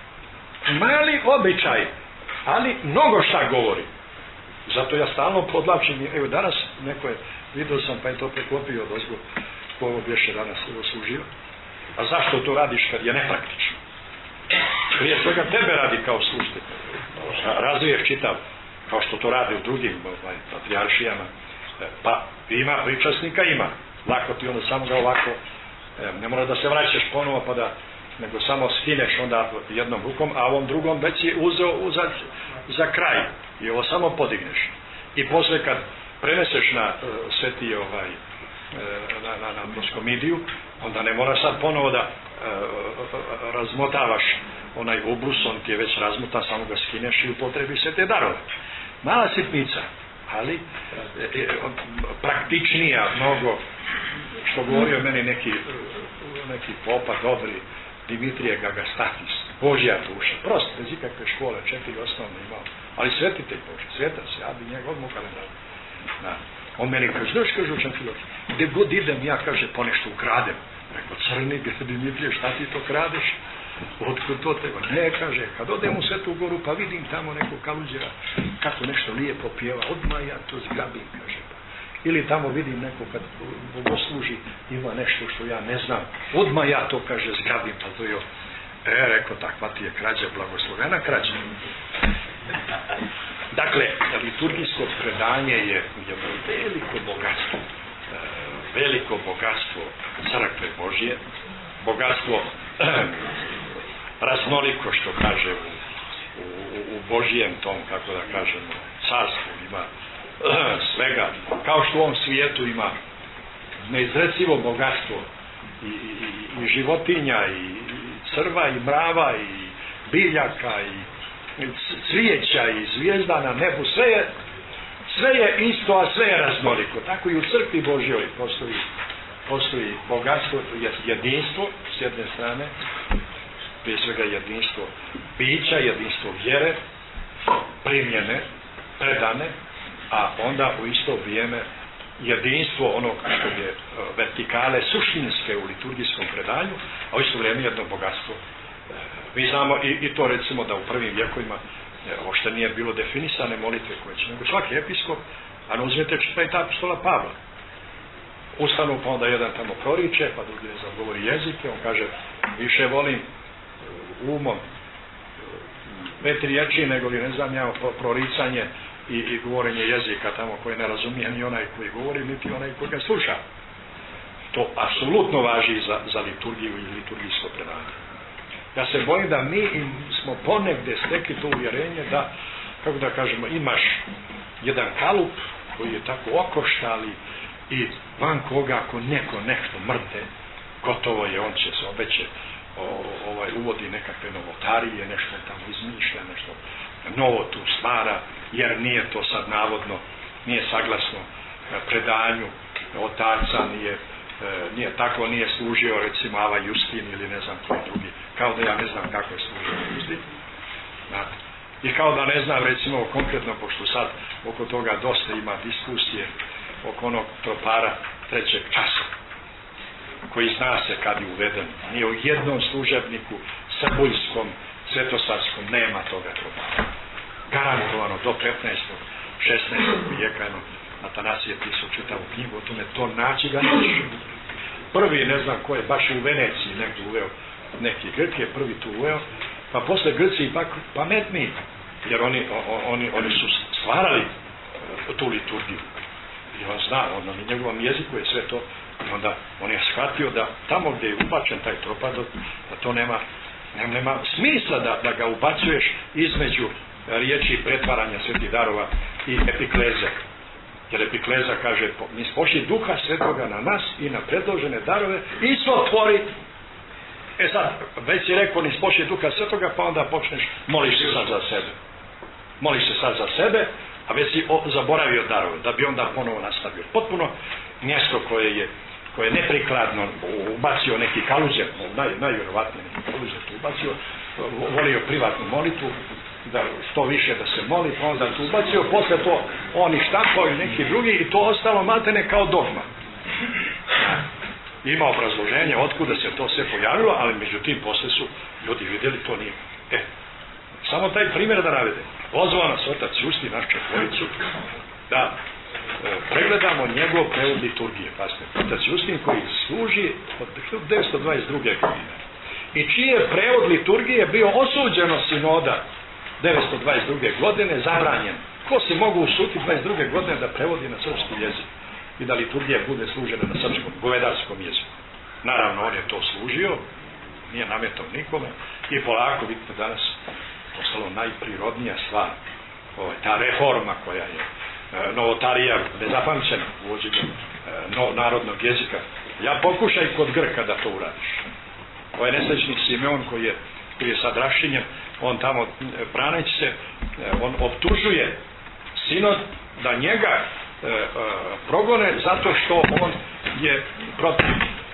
Mali običaj, ali mnogo šta govori. Zato ja stalno podlavčim, evo danas neko je, vidio sam pa je to preklopio od ozgo, ko ovo bješe danas služio. A zašto to radiš kad je nepraktično? Prije svega tebe radi kao služitelj. Razviješ čitav, kao što to radi u drugim patrijaršijama. Pa ima pričasnika, ima. Lako ti onda samo ga ovako, ne mora da se vraćaš ponovo pa da, nego samo skineš onda jednom rukom, a ovom drugom već je uzeo za kraj i ovo samo podigneš. I posle kad preneseš na sveti na proskomidiju, onda ne mora sad ponovo da razmotavaš onaj ubrus, on ti je već razmotan, samo ga skineš i upotrebi se te darove. Mala sitnica, ali praktičnija mnogo, što govorio meni neki popa dobri, Dimitrije Gagastatis, Božja duša, prosto, bez ikakve škole, 4 osnovne imao, ali svetitelj Božji, sveta se, ja bi njega odmah kalendar. On meni kaže, znaš, kaže učan filozofiju, gdje god idem, ja, kaže, ponešto ukradem. Rekao, crni, Dimitrije, šta ti to kradeš? Otkud to treba? Ne, kaže, kad odem u Svetu Goru, pa vidim tamo nekog kaluđera, kako nešto lijepo pjeva, odmah ja to zgrabim, kaže. Ili tamo vidim neko kad bogosluži, ima nešto što ja ne znam, odmah ja to, kaže, zgrabim, pa to je, rekao, takva ti je krađa, blagoslovena krađa. Dakle, liturgijsko predanje je jedno veliko bogatstvo crkve Božje, bogatstvo raznoliko, što kaže u Božjem tom, kako da kažemo, carstvu ima svega, kao što u ovom svijetu ima neizrecivo bogatstvo i životinja i crva i mrava i biljaka i cvijeća i zvijezda na nebu, sve je isto, a sve je raznoliko. Tako i u crkvi Božjoj postoji bogatstvo, jedinstvo s jedne strane, prije svega jedinstvo bića, jedinstvo vjere, primljene, predane, a onda u isto vrijeme jedinstvo onog što je vertikale suštinske u liturgijskom predanju, a u isto vrijeme jedno bogatstvo. Mi znamo i to recimo da u prvim vjekovima uopšte nije bilo definisane molitve koje će, nego svaki episkop, a uzmete čitati apostola Pavla. Ustanu, pa onda jedan tamo proriče, pa drugi ne znam, govori jezike, on kaže, više volim umom 5 riječi nego li ne znam ja proricanje i govorenje jezika tamo koje ne razumije ni onaj koji govori, niti onaj koji ga sluša. To apsolutno važi za liturgiju i liturgijsko predanje. Ja se bojim da mi smo ponegde stekli to uvjerenje da, kako da kažemo, imaš jedan kalup koji je tako okoštali i van koga ako neko nešto mrte, gotovo je, on će se obeće, uvodi nekakve novotarije, nešto tamo izmišlja, nešto novo tu stvara, jer nije to sad navodno, nije saglasno predanju otaca, nije služio recimo Ava Justin ili ne znam koji drugi, kao da ja ne znam kako je služio Justin. I kao da ne znam recimo konkretno, pošto sad oko toga dosta ima diskusije oko onog tropara 3. časa, koji zna se kad je uveden. Nije u jednom služebniku srbujskom, svetosarskom nema toga tropara. Garantovano do 15. 16. vijeka Atanasije pisao čitavu knjigu o tome, to naći ga neće. Prvi, ne znam ko je, baš u Veneciji negdje uveo, neki Grk je prvi tu uveo, pa posle Grci ipak pametniji, jer oni su stvarali tu liturgiju. I on zna, na njegovom jeziku je sve to, i onda on je shvatio da tamo gdje je ubačen taj tropar, da to nema smisla da ga ubacuješ između riječi pretvaranja svetih darova i epikleze. Jer epikleza kaže, mi pošli Duha Svetoga na nas i na predložene darove i stvori. Sad, već si rekao, ni pošli Duha Svetoga, pa onda počneš, moliš se sad za sebe. Moliš se sad za sebe, a već si zaboravio darove, da bi onda ponovo nastavio. Potpuno mjesto koje je neprikladno ubacio neki kaluđer, najvjerovatnije neki kaluđer tu ubacio, volio privatnu molitvu, da što više da se moli, pa onda tu ubacio, posle to oni štampao i neki drugi i to ostalo maltene kao dogma. Ima obrazloženje otkuda se to sve pojavilo, ali međutim posle su ljudi vidjeli to nije. Samo taj primjer da navede. Pozvao nas otac Justin, naš četvoricu, da pregledamo njegov prevod liturgije. Pazite, otac Justin koji služi od 1922. godine i čiji je prevod liturgije bio osuđeno sinoda 1922. godine, zabranjen. Ko se mogu usuditi 22. godine da prevodi na srpski jezik i da liturgija bude služena na srpskom, govedarskom jeziku? Naravno, on je to služio, nije nametao nikome i polako, vidite, danas postalo najprirodnija stvar. Ta reforma koja je novotarija, nezapamćena uvođenjem narodnog jezika. Ja pokušaj kod Grka da to uradiš. Ovaj nesrećni Simeon koji je sad rašinjen, on tamo braneći se, on optužuje sinod da njega progone zato što on je protiv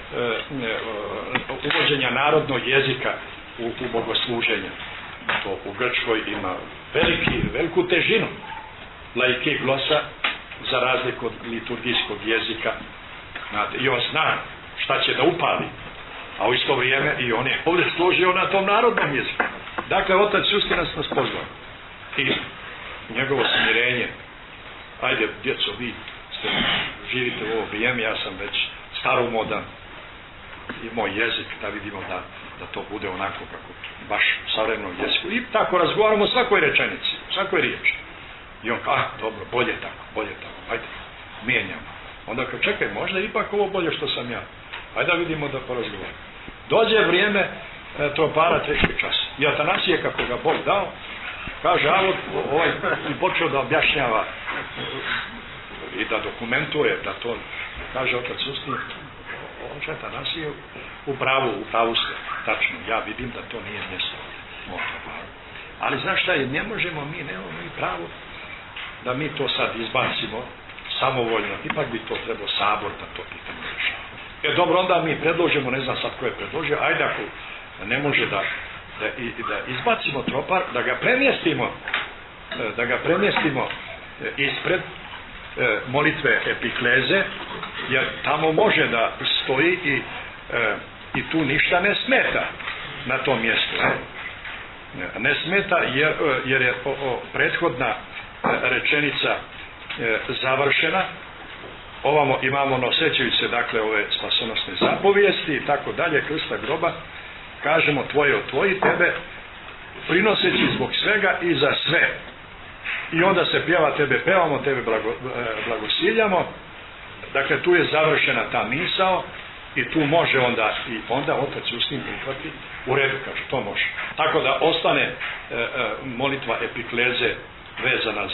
uvođenja narodnog jezika u bogosluženje. To u Grčkoj ima veliku težinu laiki glosa za razliku od liturgijskog jezika. I on zna šta će da upali, a u isto vrijeme i on je ovdje služio na tom narodnom jeziku. Dakle, otac Justin nas pozvao i njegovo smirenje. Ajde, djeco, vi živite u ovo vrijeme, ja sam već staromodan i moj jezik, da vidimo da to bude onako kako baš savremenom jeziku. I tako razgovaramo o svakoj rečenici, svakoj riječi. I on kao, dobro, bolje tako, ajde, mijenjamo. Onda kao, čekaj, možda ipak ovo bolje što sam ja. Ajde da vidimo da porazgovaramo. Dođe vrijeme tropara 3. časa. I Atanasije, kako ga Bog dao, kaže, i počeo da objašnjava i da dokumentuje da to Kaže otac Justin, oče Atanasije, u pravu ste, tačno, ja vidim da to nije mjesto ovdje. Ali znaš šta je, nemamo mi pravo da mi to sad izbacimo samovoljno, ipak bi to trebao sabor da to pitanje rješava. Dobro, onda mi predložimo, ne znam sad ko je predložio, ajde ako ne može da izbacimo tropar, da ga premjestimo ispred molitve epikleze, jer tamo može da stoji i tu ništa ne smeta na tom mjestu. Ne smeta jer je prethodna rečenica završena. Ovamo imamo nosećevice, dakle ove spasonosne zapovijesti i tako dalje, krsta groba, kažemo tvoje otvoji tebe, prinoseći zbog svega i za sve. I onda se pjeva tebe pevamo, tebe blagosiljamo. Dakle, tu je završena ta misao i tu može onda otac Justin prihvati, u redu, kaže, to može. Tako da ostane molitva epikleze vezana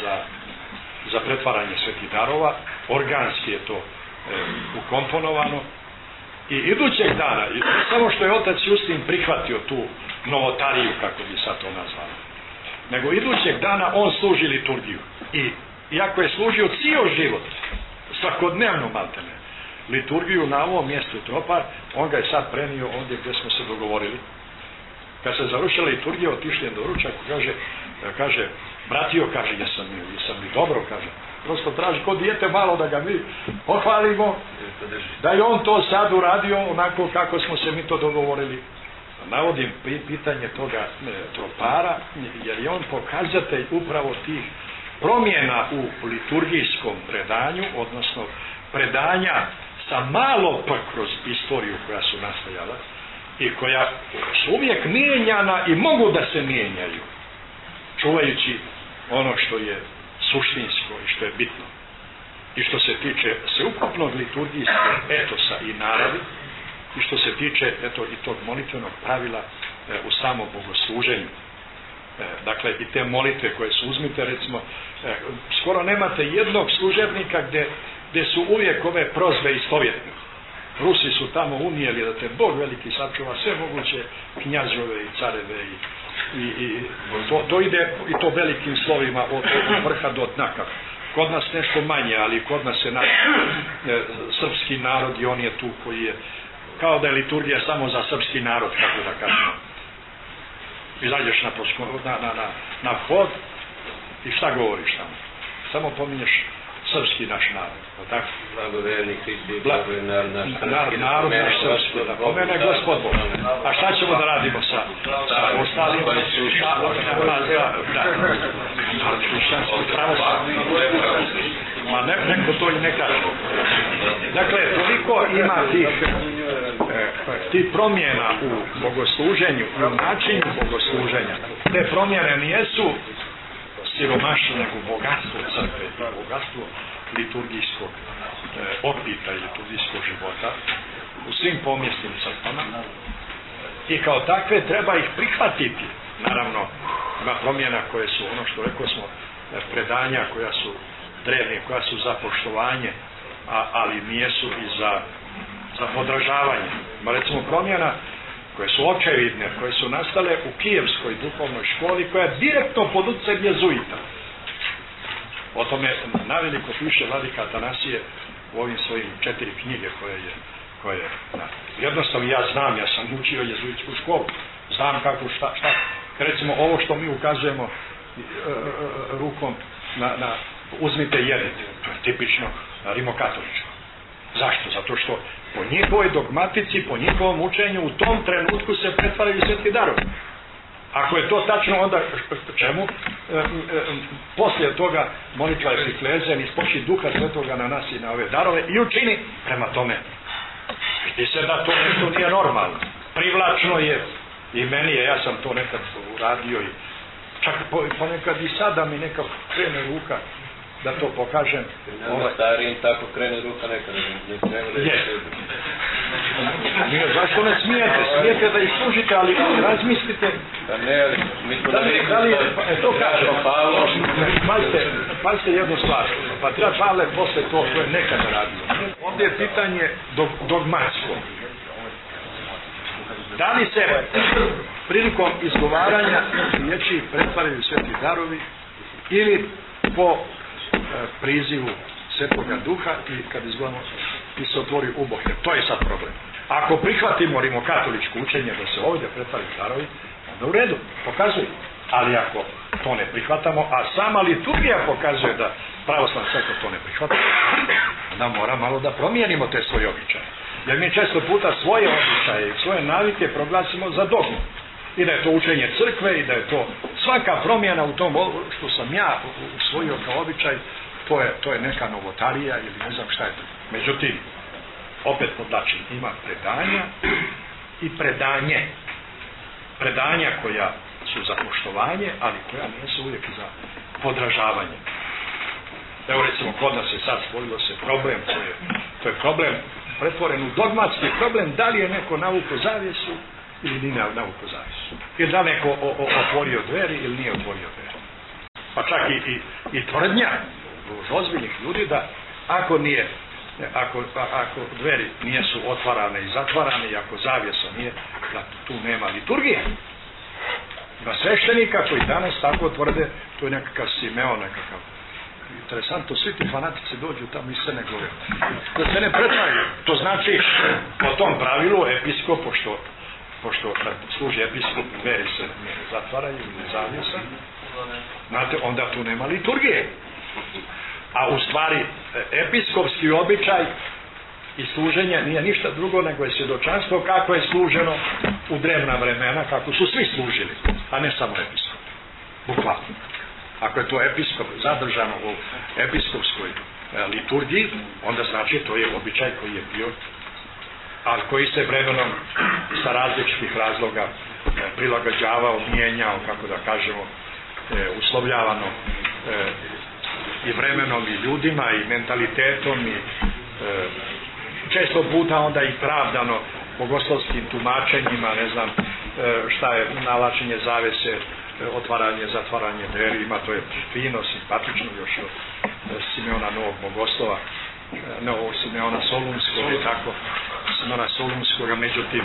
za pretvaranje svetih darova, organski je to ukomponovano. I idućeg dana, samo što je otac Justin prihvatio tu novotariju, kako bi sad to nazvali, nego idućeg dana on služi liturgiju. I iako je služio cijel život, svakodnevno maltene, liturgiju na ovom mjestu Tropar, on ga je sad prenio ovdje gdje smo se dogovorili. Kad se završila liturgija, otišli do ručaka, kaže, bratio, kaže, jesam li dobro, kaže, prosto traži kod dijete malo da ga mi pohvalimo, da je on to sad uradio onako kako smo se mi to dogovorili. Navodim pitanje toga tropara, jer je on pokazatelj upravo tih promjena u liturgijskom predanju, odnosno predanja sa malo p kroz istoriju koja su nastajala i koja su uvijek mijenjana i mogu da se mijenjaju, čuvajući ono što je suštinsko i što je bitno i što se tiče sveukupnog liturgijskog etosa i naravi i što se tiče i tog molitvenog pravila u samom bogosluženju. Dakle, i te molitve koje su, uzmite recimo, skoro nemate jednog služebnika gdje su uvijek ove prozbe istovjetne. Rusi su tamo unijeli da te Bog veliki sačuva sve moguće knjazove i careve i to ide i to velikim slovima od vrha do dna. Kod nas nešto manje, ali kod nas je srpski narod i on je tu koji je kao da je liturgija samo za srpski narod, kako da kažemo. Izađeš na vhod i šta govoriš tamo? Samo pominješ srpski naš narod, tako? Blagoverni Hristi, narod naš srpski, da pomene Gospod Bog. A šta ćemo da radimo sa ostalim? Narod hrišćanski, pravoslavni. Ma neko to i ne kaže. Dakle, toliko ima tih promjena u bogosluženju, u načinu bogosluženja. Te promjene nijesu siromaštvo, nego bogatstvo crkve, bogatstvo liturgijskog opita i liturgijskog života u svim pomjesnim crkvama. I kao takve treba ih prihvatiti. Naravno, ima promjena koje su, ono što rekao smo, predanja koja su drevne, koja su za poštovanje, ali nijesu i za podražavanje. Ima recimo promjena koje su očevidne, koje su nastale u Kijevskoj duhovnoj školi, koja je direktno pod utjecajem jezuita. O tome naveliko piše vladika Atanasije u ovim svojim 4 knjige koje jednostavno ja znam, ja sam učio jezuitsku školu, znam kako šta. Recimo ovo što mi ukazujemo rukom na uzmite jedite, to je tipično rimokatoličko. Zašto? Zato što po njihovoj dogmatici, po njihovom učenju u tom trenutku se pretvaraju sveti darovi. Ako je to tačno, onda čemu? Poslije toga molitva epikleze ispoči duha svetoga na nas i na ove darove i učini prema tome. Vidi se da to nešto nije normalno. Privlačno je i meni je, ja sam to nekad uradio i čak ponekad i sada mi nekako krene ruka da to pokažem. Starijim tako krene ruka nekada. Zašto ne smijete? Smijete da ih služite, ali razmislite. To kažemo. Pazite jednu stvar. Patrijarh Pavle posle to je nekada radio. Ovdje je pitanje dogmatsko. Da li se prilikom izgovaranja riječi pretvaraju sveti darovi ili po prizivu Svetoga Duha i kad izgovaramo i se otvori ubohe. To je sad problem. Ako prihvatimo rimokatoličko učenje da se ovdje pretvaraju darovi, onda u redu, pokazuje. Ali ako to ne prihvatamo, a sama liturgija pokazuje da pravoslavna crkva to ne prihvata, onda mora malo da promijenimo te svoje običaje. Jer mi često puta svoje običaje i svoje navike proglasimo za dogmu. I da je to učenje crkve i da je to svaka promjena u tom što sam ja usvojio kao običaj, to je neka novotarija ili ne znam šta je to. Međutim, opet podlačim, ima predanja i predanje. Predanja koja su za poštovanje, ali koja nisu uvijek za podražavanje. Evo recimo, kod nas je sad stvorilo se problem, to je problem pretvoren u dogmatski problem, da li je neko navukao zavjesu ili nije navukao zavjesu. Ili da neko otvorio dveri ili nije otvorio dveri. Pa čak i tvrdnja ozbiljnih ljudi da ako dveri nisu otvarane i zatvarane i ako zavjesa nije, da tu nema liturgije. Ima sveštenika koji danas tako tvrde, to je nekakav Simeon, nekakav. Interesantno, svi ti fanatici dođu tamo iz Crne Gore. Da se ne pretvaraju. To znači, po tom pravilu, episkop, pošto kad služi episkop, dveri se ne zatvaraju ili zavjesa, znate, onda tu nema liturgije. A u stvari, episkopski običaj i služenje nije ništa drugo nego je svjedočanstvo kako je služeno u drevna vremena, kako su svi služili, a ne samo episkop. Bukvalno. Ako je to episkop zadržano u episkopskoj liturgiji, onda znači to je običaj koji je bio, ali koji se vremenom sa različitih razloga prilagođavao, mijenjao, kako da kažemo, uslovljavano i vremenom i ljudima i mentalitetom i često puta onda i pravdano bogoslovskim tumačenjima, ne znam šta je nalačenje zavese, otvaranje, zatvaranje dveri, ima, to je fino, simpatično još od Simeona Novog Bogoslova, Novog Simeona Solunskog i tako, Simeona Solunskoga, međutim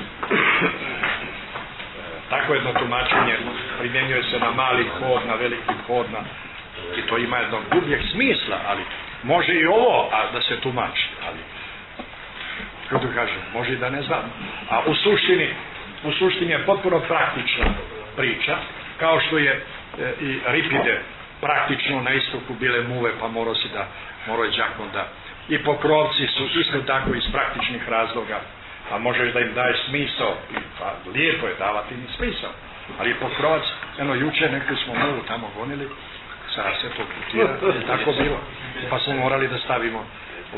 tako jedno tumačenje primjenjuje se na mali hod, na veliki hod, i to ima jednog dubljeg smisla, ali može i ovo da se tumači, ali kako kažem, može i da ne znam, a u suštini je potpuno praktična priča, kao što je i Ripide praktično na istoku bile muve, pa morao je đakon da i pokrovci su isto tako iz praktičnih razloga, a možeš da im daješ smisao, pa lijepo je davati im smisao, ali pokrovac, juče nekako smo muvu tamo gonili sa Svetog Putira, je tako bilo, pa smo morali da stavimo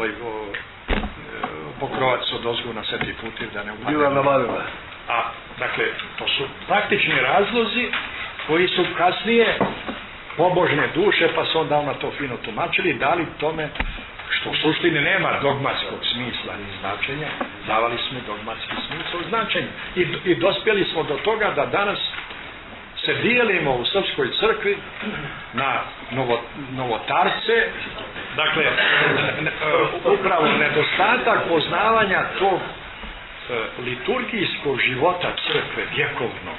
pokrovac od ozgu na Sveti Putir da ne upademo. A, dakle, to su praktični razlozi koji su kasnije pobožne duše, pa su onda to fino tumačili, dali tome što u suštini nema dogmatskog smisla ni značenja, davali smo dogmatski smisla i značenja. I dospjeli smo do toga da danas se dijelimo u srpskoj crkvi na novotarce, dakle, upravo nedostatak poznavanja tog liturgijskog života crkve vjekovno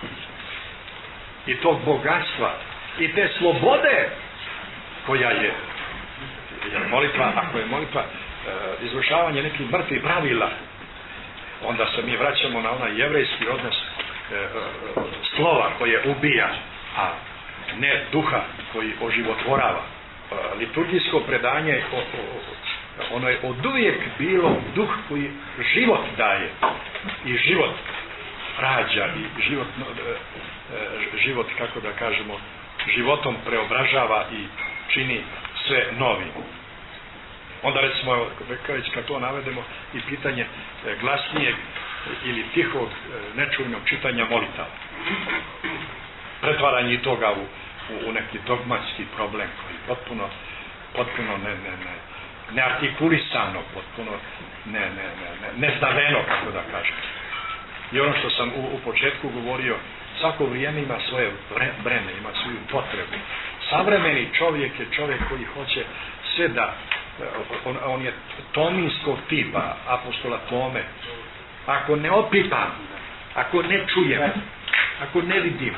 i tog bogatstva i te slobode koja je molitva, ako je molitva izvršavanje nekih mrtvih pravila, onda se mi vraćamo na onaj jevrejski odnos slova koje ubija, a ne duha koji oživotvorava. Liturgijsko predanje ono je od uvijek bilo duh koji život daje i život rađa i život, kako da kažemo, životom preobražava i čini sve novim. Onda recimo, kad to navedemo, i pitanje glasnijeg ili tihog nečujnog čitanja molitava. Pretvaranje toga u neki dogmatski problem koji potpuno neartikulisano, potpuno neznaveno, kako da kažem. I ono što sam u početku govorio, svako vrijeme ima svoje breme, ima svoju potrebu. Savremeni čovjek je čovjek koji hoće sve da, on je tominskog tipa, apostola Tome. Ako ne opipam, ako ne čujem, ako ne vidim,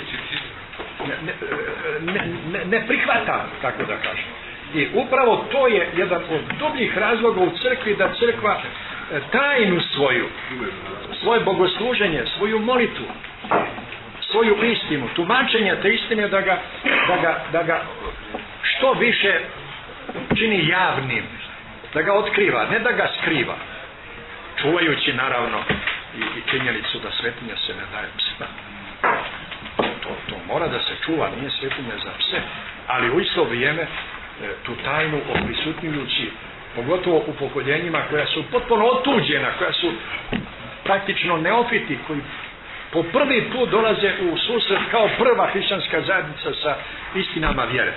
ne prihvatam, tako da kažem. I upravo to je jedan od dubljih razloga u crkvi, da crkva tajnu svoje bogosluženje, svoju molitvu, svoju istinu, tumačenje te istine, da ga što više čini javnim, da ga otkriva, ne da ga skriva, čuvajući naravno i činjenicu da svetinja se ne daje psima. To mora da se čuva, nije svetinja za pse, ali u isto vrijeme tu tajnu oprisutnjujući, pogotovo u pokoljenjima koja su potpuno otuđena, koja su praktično neofiti, koji po prvi put dolaze u susret kao prva hrišćanska zajednica sa istinama vjere.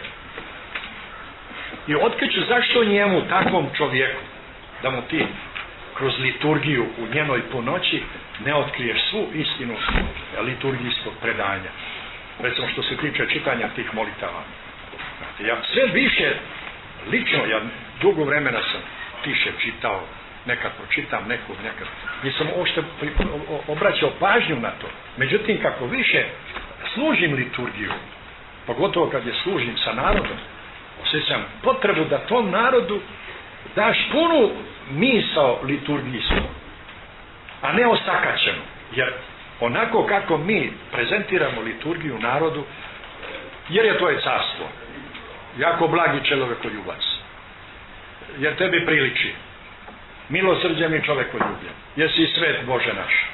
I otkriću zašto njemu, takvom čovjeku, da mu ti kroz liturgiju u njenoj ponoći ne otkriješ svu istinu liturgijskog predanja. Recimo što se tiče čitanja tih molitava. Ja sve više, lično, ja dugo vremena sam tiše čitao, nekad pročitam, nekad. Nisam uopšte obraćao pažnju na to. Međutim, kako više služim liturgiju, pogotovo kad je služim sa narodom, osjećam potrebu da tom narodu daš punu misao liturgijsku, a ne osakaćenu. Jer onako kako mi prezentiramo liturgiju narodu, jer je to je carstvo, jako blagi čovjekoljubac, jer tebi priliči, milosrđem i čovjekoljubljen, jesi svet Bože naš.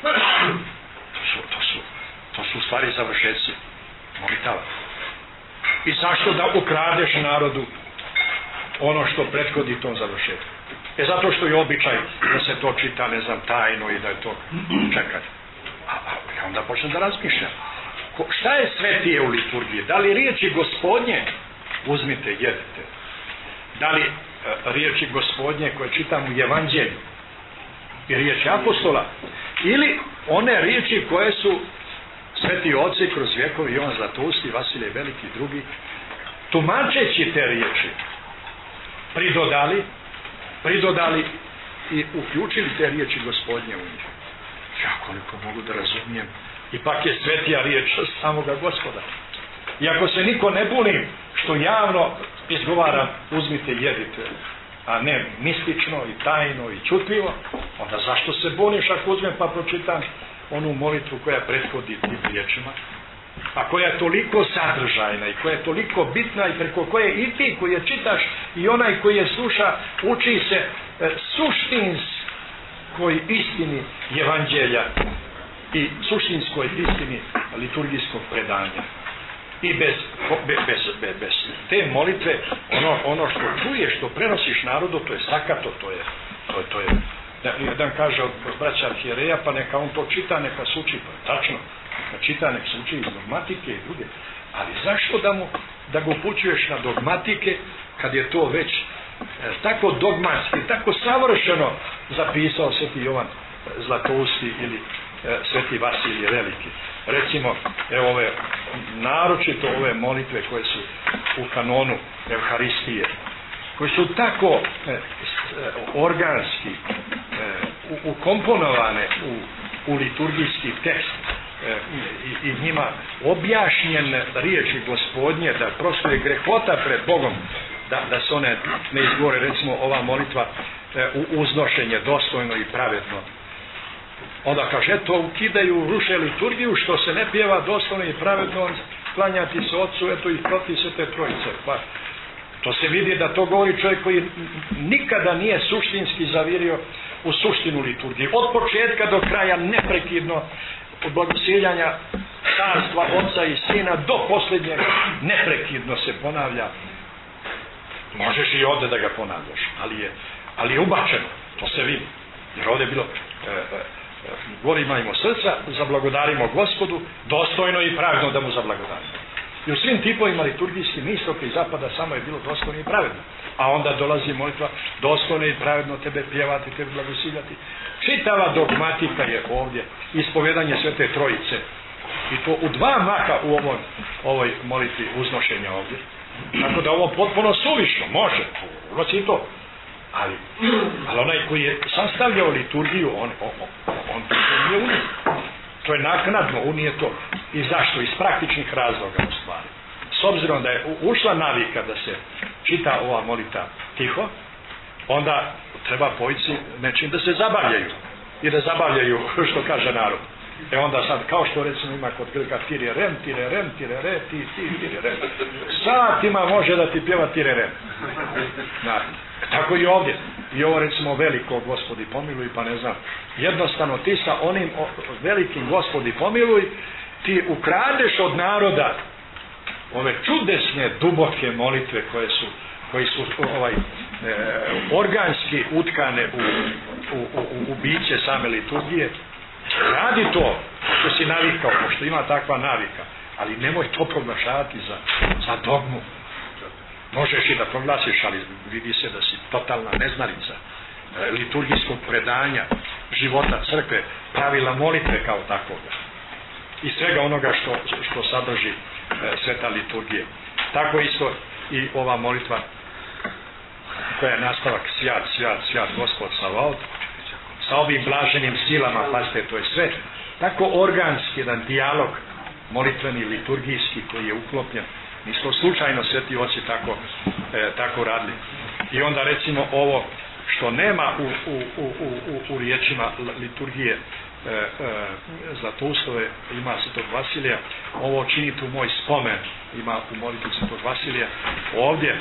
To su u stvari završetci molitava. I zašto da ukradeš narodu ono što prethodi tom završetku? Zato što je običaj da se to čita, ne znam, tajno i da je to čekaj. A onda počnem da razmišljam. Šta je svetije u liturgiji? Da li riječi Gospodnje uzmite, jedite? Da li riječi Gospodnje koje čitam u Evanđelju i riječi apostola? Ili one riječi koje su sveti oci kroz vjekovi, Jovan Zlatousti, Vasilije Veliki i drugi, tumačeći te riječi, pridodali i uključili te riječi Gospodnje u njih. Ja koliko mogu da razumijem, ipak je svetija riječ samoga Gospoda. I ako se niko ne buni što javno izgovaram uzmite, jedite, a ne mistično i tajno i čutljivo, onda zašto se buniš ako uzmem pa pročitam onu molitvu koja prethodi tim riječima, a koja je toliko sadržajna i koja je toliko bitna i preko koje i ti koji je čitaš i onaj koji je sluša uči se suštinskoj istini Evanđelja i suštinskoj istini liturgijskog predanja. I bez te molitve ono što čuješ, što prenosiš narodu, to je sakato, to je jedan kaže od braća arhijereja, pa neka on to čita, neka se uči, pa tačno, neka čita, neka se uči iz dogmatike i druge, ali zašto da ga upućuješ na dogmatike kad je to već tako dogmatski, tako savršeno zapisao sveti Jovan Zlatousti ili sveti Vasilije Veliki. Recimo, evo naročito ove molitve koje su u kanonu Evharistije, koje su tako organski ukomponovane u liturgijski tekst i njima objašnjen riječi Gospodnje, da prosto je grehota pred Bogom da se one ne izgovore. Recimo ova molitva uznošenje dostojno i pravedno, onda kaže eto ukidaju, ruše liturgiju što se ne pjeva dostojno i pravedno, klanjati se Otcu, eto i protiv Svete Trojice. Pa to se vidi da to govori čovjek koji nikada nije suštinski zavirio u suštinu liturgije. Od početka do kraja neprekidno od blagosiljanja carstva Oca i Sina do posljednjeg neprekidno se ponavlja. Možeš i ovdje da ga ponavljaš, ali je ubačeno, to se vidi. Jer ovdje je bilo gori imajmo srca, zablagodarimo Gospodu, dostojno i pravedno da mu zablagodarimo. I u svim tipovima liturgijskim istoka i zapada samo je bilo dostojno i pravedno. A onda dolazi molitva dostojno i pravedno tebe pjevati, tebe blagosiljati. Čitava dogmatika je ovdje, ispovjedanje Svete Trojice. I to u dva maha u ovoj molitvi uznošenja ovdje. Tako da ovo potpuno suvišno, može, unosi i to. Ali onaj koji je sastavljao liturgiju, on nije unije. To je naknadno, unije to. I zašto? Iz praktičnih razloga u stvari. S obzirom da je ušla navika da se čita ova molita tiho, onda treba pojci nečim da se zabavljaju. I da zabavljaju, što kaže narod. Onda sad, kao što recimo ima kod Grka tire rem, tire rem, tire re, ti, tire rem. Satima može da ti pjeva tire rem. Tako i ovdje. I ovo recimo veliko Gospodi pomiluj, pa ne znam. Jednostavno ti sa onim velikim Gospodi pomiluj, ti ukradeš od naroda ove čudesne, duboke molitve koji su organski utkane u biće same liturgije. Radi to što si navikao, pošto ima takva navika, ali nemoj to proglašavati za dogmu. Možeš i da proglasiš, ali vidi se da si totalna neznalica liturgijskog predanja, života crkve, pravila molitve kao takoga i svega onoga što sadrži sveta liturgije. Tako isto i ova molitva koja je nastavak sjat, sjat, sjat Gospod Savaot, sa ovim blaženim silama, pazite, to je sve tako organski jedan dijalog molitveni, liturgijski koji je uklopljen. Nismo slučajno sveti oci tako radili. I onda recimo ovo što nema u riječima liturgije Zlatoustove, ima Svetog Vasilija, ovo činite u moj spomen, ima u molitvi Svetog Vasilija. Ovdje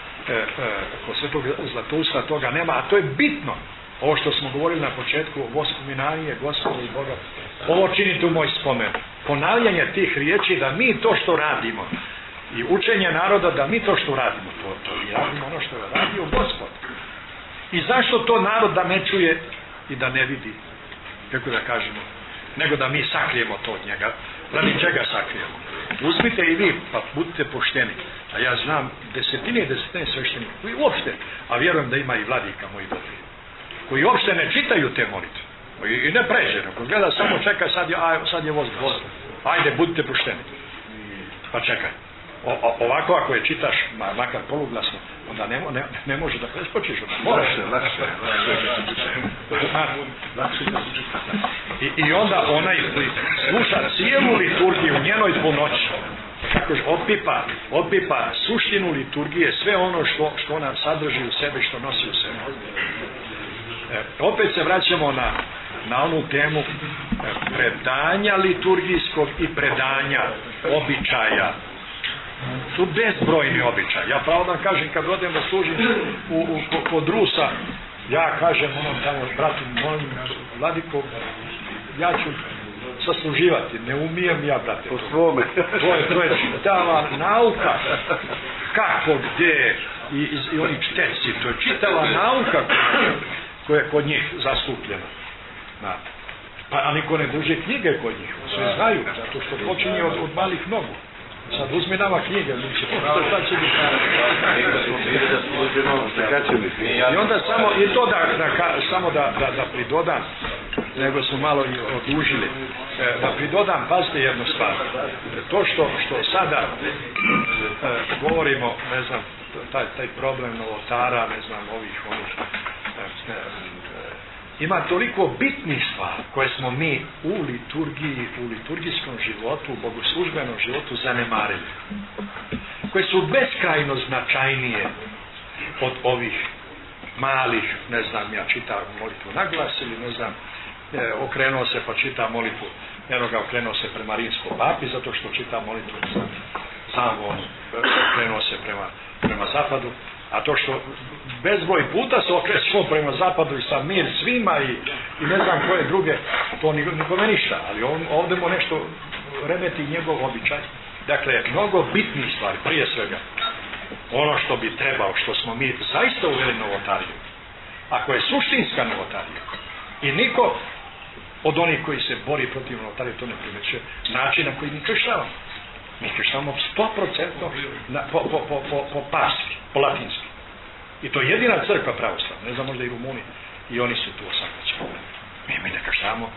kod Svetog Zlatousta toga nema, a to je bitno. Ovo što smo govorili na početku, vospominanje Gospoda i Boga, ovo činite u moj spomen. Ponavljanje tih riječi da mi to što radimo i učenje naroda da mi to što radimo, to i radimo ono što je radio Gospod. I zašto to narod da ne čuje i da ne vidi, kako da kažemo, nego da mi sakrijemo to od njega. Radi čega sakrijemo? Uzmite i vi, pa budite pošteni. A ja znam desetine i desetine sveštenika koji uopšte, a vjerujem da ima i vladika moji dobri, koji uopšte ne čitaju te molitve i ne pređe, nego gleda samo čeka, sad je voz Gospod. Ajde, budite pošteni. Pa čekaj. Ovako ako je čitaš, makar poluglasno, onda ne može da preskočiš. I onda onaj koji sluša cijelu liturgiju u njenoj punoći, opipa suštinu liturgije, sve ono što ona sadrži u sebi, što nosi u sebi. Opet se vraćamo na onu temu predanja liturgijskog i predanja običaja. Su bezbrojni običaj. Ja pravo da kažem, kad odem da služim kod Rusa, ja kažem onom tamo bratu mojim, vladiko, ja ću sasluživati, ne umijem ja, brate. Po svome. To je čitava nauka. Kako, gdje, i oni čteci, to je čitava nauka koja je kod njih zastupljena. A niko ne drži knjige kod njih, sve znaju, zato što počinje od malih nogu. Sad uzmi nama knjige, šta će biti? I onda samo da pridodam, nego smo malo i odužili, da pridodam, pazite jednu stvar, to što sada govorimo, ne znam, taj problem novotara, ne znam, onih, ima toliko bitnih stvari koje smo mi u liturgiji, u liturgijskom životu, u bogoslužbenom životu zanemarili. Koje su beskrajno značajnije od ovih malih, ne znam, ja čitam molitvu na glas ili ne znam, okrenuo se pa čita molitvu, jednoga okrenuo se prema rimskom papi zato što čita molitvu, sam on okrenuo se prema zapadu. A to što bezbroj puta se okrećemo prema zapadu i sa mir svima i ne znam koje druge, to nikome ništa, ali ovdje mu nešto remeti njegov običaj. Dakle, mnogo bitnih stvari, prije svega, ono što bi trebao, što smo mi zaista uveli novotariju, ako je suštinska novotarija, i niko od onih koji se bori protiv novotarije to ne primećuje, način na koji mi kršavamo. Mi krštamo 100% po parski, po latinski. I to je jedina crkva pravoslavna, ne znam, možda i Rumuni, i oni su tu osamljećeni. Mi ne krštamo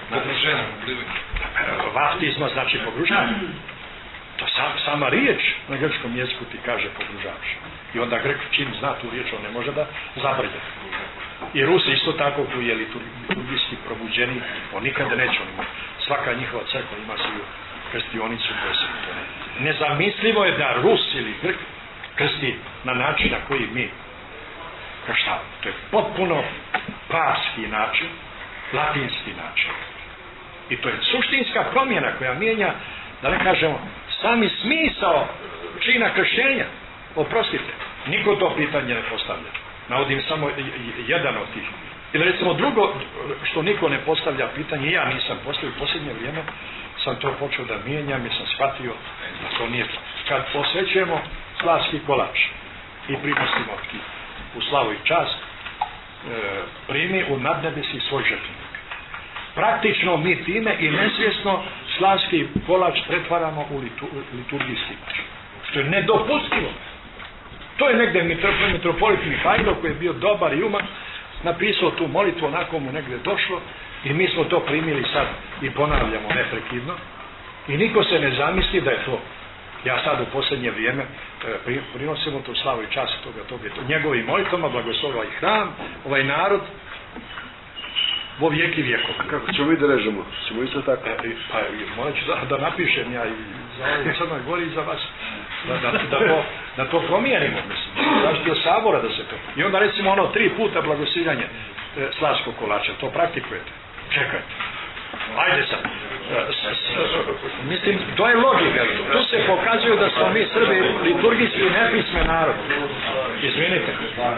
vaftizma, znači pogružavanje. To sama riječ na grčkom jeziku ti kaže pogružavaš. I onda Grk čim zna tu riječ, on ne može da zabrlja. I Rusi isto tako koji je liturgijski probuđeni, on nikada neće, svaka njihova crkva ima svoju krstionicu koja se nezamislivo je da Rus ili Grk krsti na način na koji mi krštavamo. To je potpuno papski način, latinski način. I to je suštinska promjena koja mijenja, da ne kažemo, sami smisao čina krštenja. Oprostite, niko to pitanje ne postavlja. Navodim samo jedan od tih. Ili recimo drugo što niko ne postavlja pitanje, ja nisam postavio u posljednje vrijeme, sam to počeo da mijenjam i sam shvatio da to nije. Kad posvećujemo slavski kolač i prinosimo u slavu i čast, primi u nadnebesi svoj žrtvenik. Praktično mi time i nesvjesno slavski kolač pretvaramo u liturgijski kolač. Što je nedopustivo. To je negdje mitropolit Mihajlo koji je bio dobar i uman, napisao tu molitvu, onako mu negdje došlo i mi smo to primili sad i ponavljamo neprekidno i niko se ne zamisli da je to. Ja sad u posljednje vrijeme prinosimo tu slavu i čast toga njegovim molitvama, blagoslovi ovaj hram, ovaj narod vo vijeki vijekova. Kako ćemo mi da režemo? Ćemo isto tako? Pa morat ću da napišem ja i za ovaj Crnoj Gori i za vas da to promijenimo, mislim. Zašto je sabora da se to... I onda recimo 3 puta blagosiljanje slavskog kolača, to praktikujete. Čekajte. Ajde sad. Mislim, to je logika. Tu se pokazuju da smo mi Srbi liturgijski nepismen narod. Izvinite.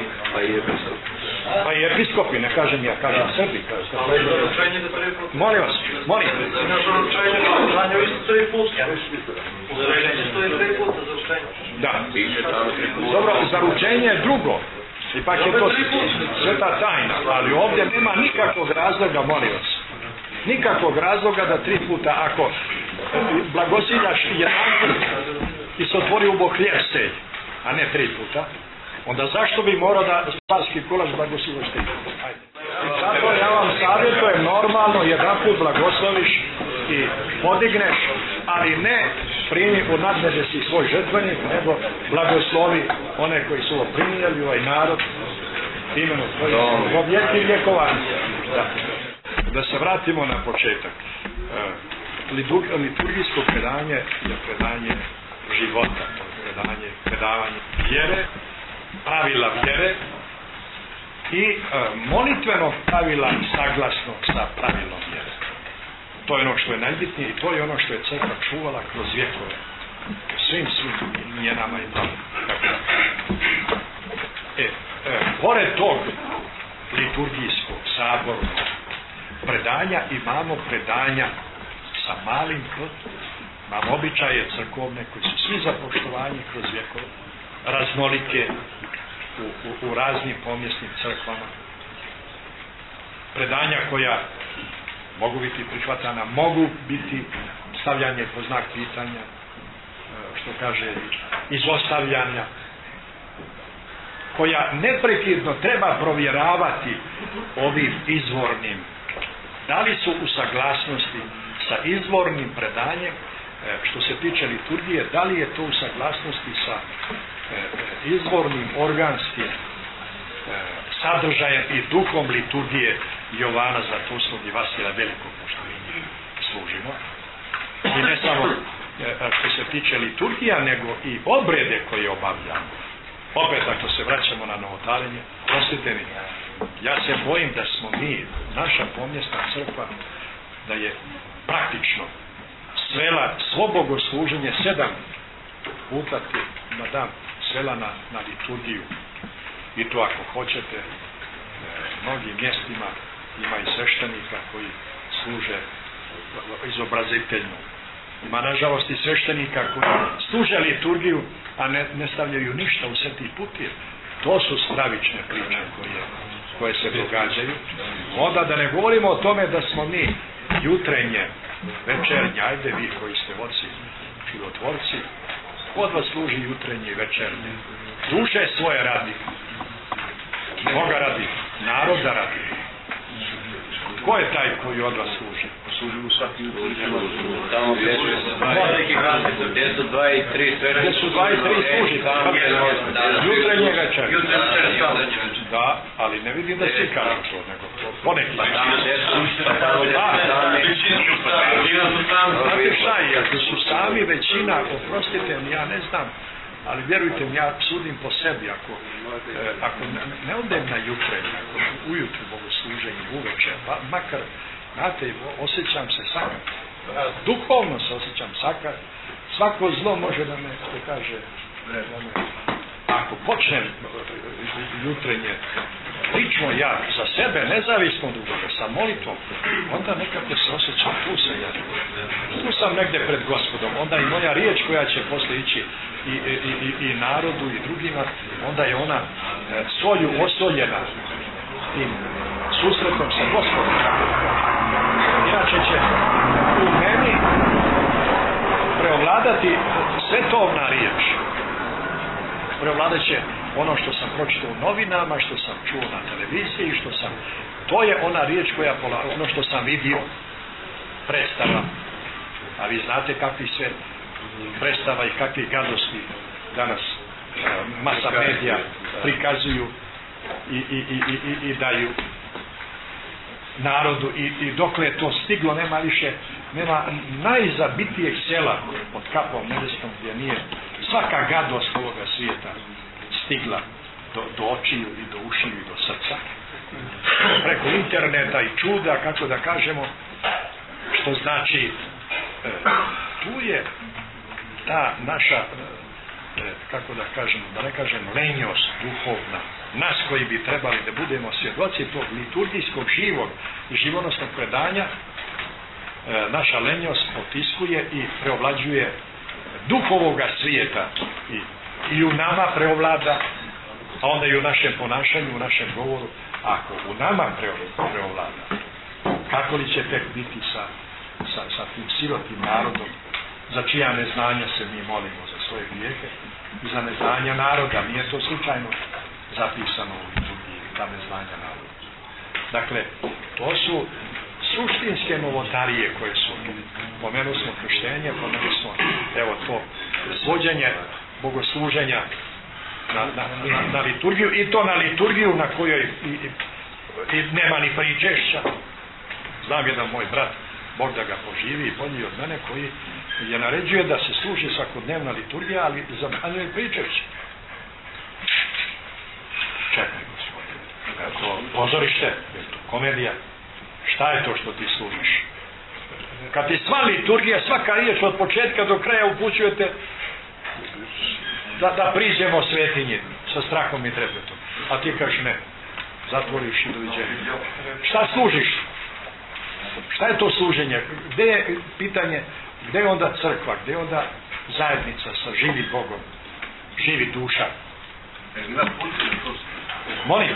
Pa i episkopi, ne kažem ja, kažem Srbi. Molim vas, molim. Da. Dobro, zaručenje je drugo. Ipak je to sveta tajna, ali ovdje nema nikakvog razloga, molim vas. Nikakvog razloga da 3 puta, ako blagosiljaš jedanput i se otvori ubo hljeb stelj, a ne 3 puta, onda zašto bi morao da slavski kolač blagosiljaš 3 puta? Ajde. I zato ja vam savjetujem, normalno jedanput blagosloviš i podigneš, ali ne primi u nadnebesi svoj žrtvenik, nego blagoslovi one koji su primijeli ovaj narod imenu tvojeg vijeki vjekovanja. Da se vratimo na početak. Liturgijsko predanje je predanje života, predavanje vjere, pravila vjere i molitvenog pravila saglasnog sa pravilom vjere. To je ono što je najbitnije i to je ono što je crkva čuvala kroz vjekove. Svim njenama i pravima. Pored tog liturgijskog, sabornog predanja imamo predanja sa malim k, imamo običaje crkovne koji su svi za poštovanje kroz vjekove, raznolike u raznim pomjesnim crkvama, predanja koja mogu biti prihvatana, mogu biti stavljanje po znak pitanja, što kaže izostavljanja, koja neprekidno treba provjeravati ovim izvornim, da li su u saglasnosti sa izvornim predanjem, što se tiče liturgije, da li je to u saglasnosti sa izvornim organskim sadržajem i duhom liturgije Jovana Zlatoustog i Vasilija Velikog, što mi njih služimo. I ne samo što se tiče liturgija, nego i obrede koje obavljamo. Opet, ako se vraćamo na novotarenje, prostite mi, ja se bojim da smo mi, naša pomjesna crkva, da je praktično svela svo bogosluženje 7 puta na dan svela na liturgiju. I to ako hoćete, mnogim mjestima ima i sveštenika koji služe izobraziteljno. Ima nažalost i sveštenika koji služe liturgiju, a ne stavljaju ništa u sveti putir. To su stravične priče koje se događaju. Onda da ne govorimo o tome da smo mi jutrenje večernje, ajde vi koji ste oci, čudotvorci, od vas služi jutrenje i večernje. Duše svoje radi, Boga radi, naroda radi. Ko je taj koji od vas služi? Služi u svaki jutro. Tamo gdje su 2 i 3 sve. Gdje su 2 i 3 služi? Jutrenje večer. Da, ali ne vidim da svi kažu to, nego poneki. Znate šta je, ako su sami većina, oprostite mi, ja ne znam, ali vjerujte mi, ja sudim po sebi, ako ne odem na jutrenje, ako ujutru bogosluženje, uveče, makar, znate, osjećam se sakar, duhovno se osjećam sakar, svako zlo može da me, što kaže, ako počnem jutrenje, lično ja, za sebe, nezavisno od drugoga, sa molitvom, onda nekako se osjećam, tu sam negdje pred Gospodom, onda i moja riječ koja će poslije ići i narodu i drugima, onda je ona solju osoljena tim susretom sa Gospodom. Inače će u meni preovladati svetovna riječ. Prevladat će ono što sam pročitao u novinama, što sam čuo na televiziji, to je ona riječ koja ono što sam vidio, predstava. A vi znate kakvi sve predstava i kakvi gadosti danas masa medija prikazuju i daju narodu i dokle je to stiglo, nema najzabitijeg sela pod kapom nebeskom gdje nije svaka gadost ovoga svijeta stigla do očiju i do ušiju i do srca preko interneta i čuda, kako da kažemo, što znači tu je ta naša, kako da kažemo, da ne kažem lenjost duhovna, nas koji bi trebali da budemo svjedoci tog liturgijskog živog i živonosnog predanja, naša lenjost potiskuje i preovlađuje duh ovoga svijeta i u nama preovlada, a onda i u našem ponašanju, u našem govoru. Ako u nama preovlada, kako li će tek biti sa tim sirotim narodom, za čija neznanja se mi molimo, za svoje grijehe i za neznanja naroda. Nije to slučajno zapisano u liturgiji, ta neznanja naroda. Dakle, to su suštinske novotarije koje su, pomenuli smo krštenje, pomenuli smo, evo to, svođenje bogosluženja na liturgiju, i to na liturgiju na kojoj i nema ni pričešća. Znam jedan moj brat, Bog da ga poživi i bolji od mene, koji je naređuje da se služi svakodnevna liturgija, ali zabranjuje pričešće. Čekaj, gospodine, je to pozorište, je to komedija? Šta je to što ti služiš? Kad ti sva liturgija, svaka riječ od početka do kraja upućujete da priđemo svetinje sa strahom i trepetom, a ti kažeš ne, zatvoriš i doviđenje. Šta služiš? Šta je to služenje? Gde je pitanje, gde je onda crkva, gde je onda zajednica sa živim Bogom, živi duša? Molim?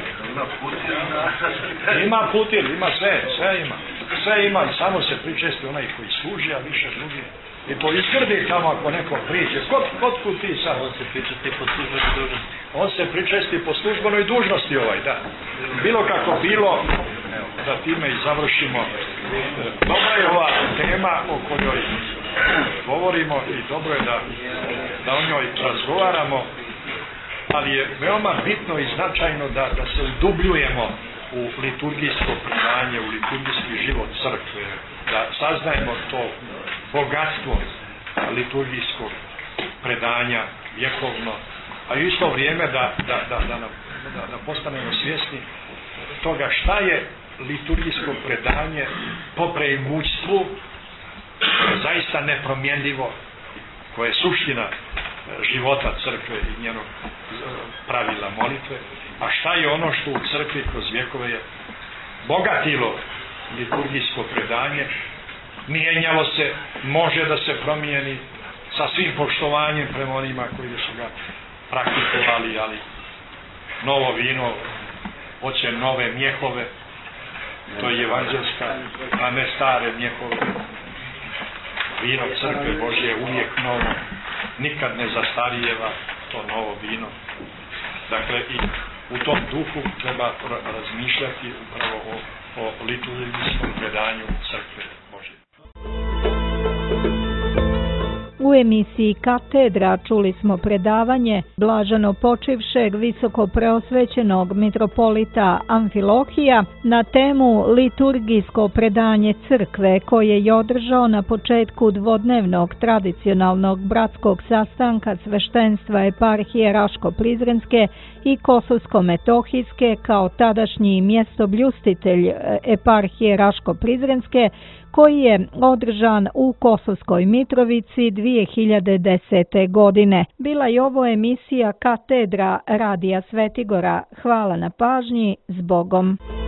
Ima putir, ima sve ima, samo se pričesti onaj koji služi, a više drugi. I to iskrdi tamo ako neko priđe. Kod ti sad? On se pričesti po službenoj dužnosti. On se pričesti po službenoj dužnosti da. Bilo kako bilo, da time i završimo. Dobra je ova tema o kojoj govorimo i dobro je da o njoj razgovaramo, ali je veoma bitno i značajno da se udubljujemo u liturgijsko predanje, u liturgijski život crkve, da saznajemo to bogatstvo liturgijskog predanja vjekovno, a u isto vrijeme da postanemo svjesni toga šta je liturgijsko predanje po preimućstvu zaista nepromjenljivo, koje je suština života crkve i njenog pravila molitve, a šta je ono što u crkvi kroz vjekove je bogatilo liturgijsko predanje, mijenjalo se, može da se promijeni sa svim poštovanjem prema onima koji su ga praktikovali, ali novo vino hoće nove mjehove, to je evanđelska, a ne stare mjehove. vino crkve Božje je uvijek novo, nikad ne zastarijeva to novo vino. Dakle, i u tom duhu treba razmišljati upravo o liturgijskom predanju crkve Božje. U emisiji Katedra čuli smo predavanje blaženo počivšeg visoko preosvećenog mitropolita Amfilohija na temu liturgijsko predanje crkve koje je održao na početku dvodnevnog tradicionalnog bratskog sastanka sveštenstva eparhije Raško-Prizrenske i Kosovsko-Metohijske kao tadašnji mjestobljustitelj eparhije Raško-Prizrenske koji je održan u Kosovskoj Mitrovici 2010. godine. Bila je ovo emisija Katedra Radija Svetigora. Hvala na pažnji, s Bogom.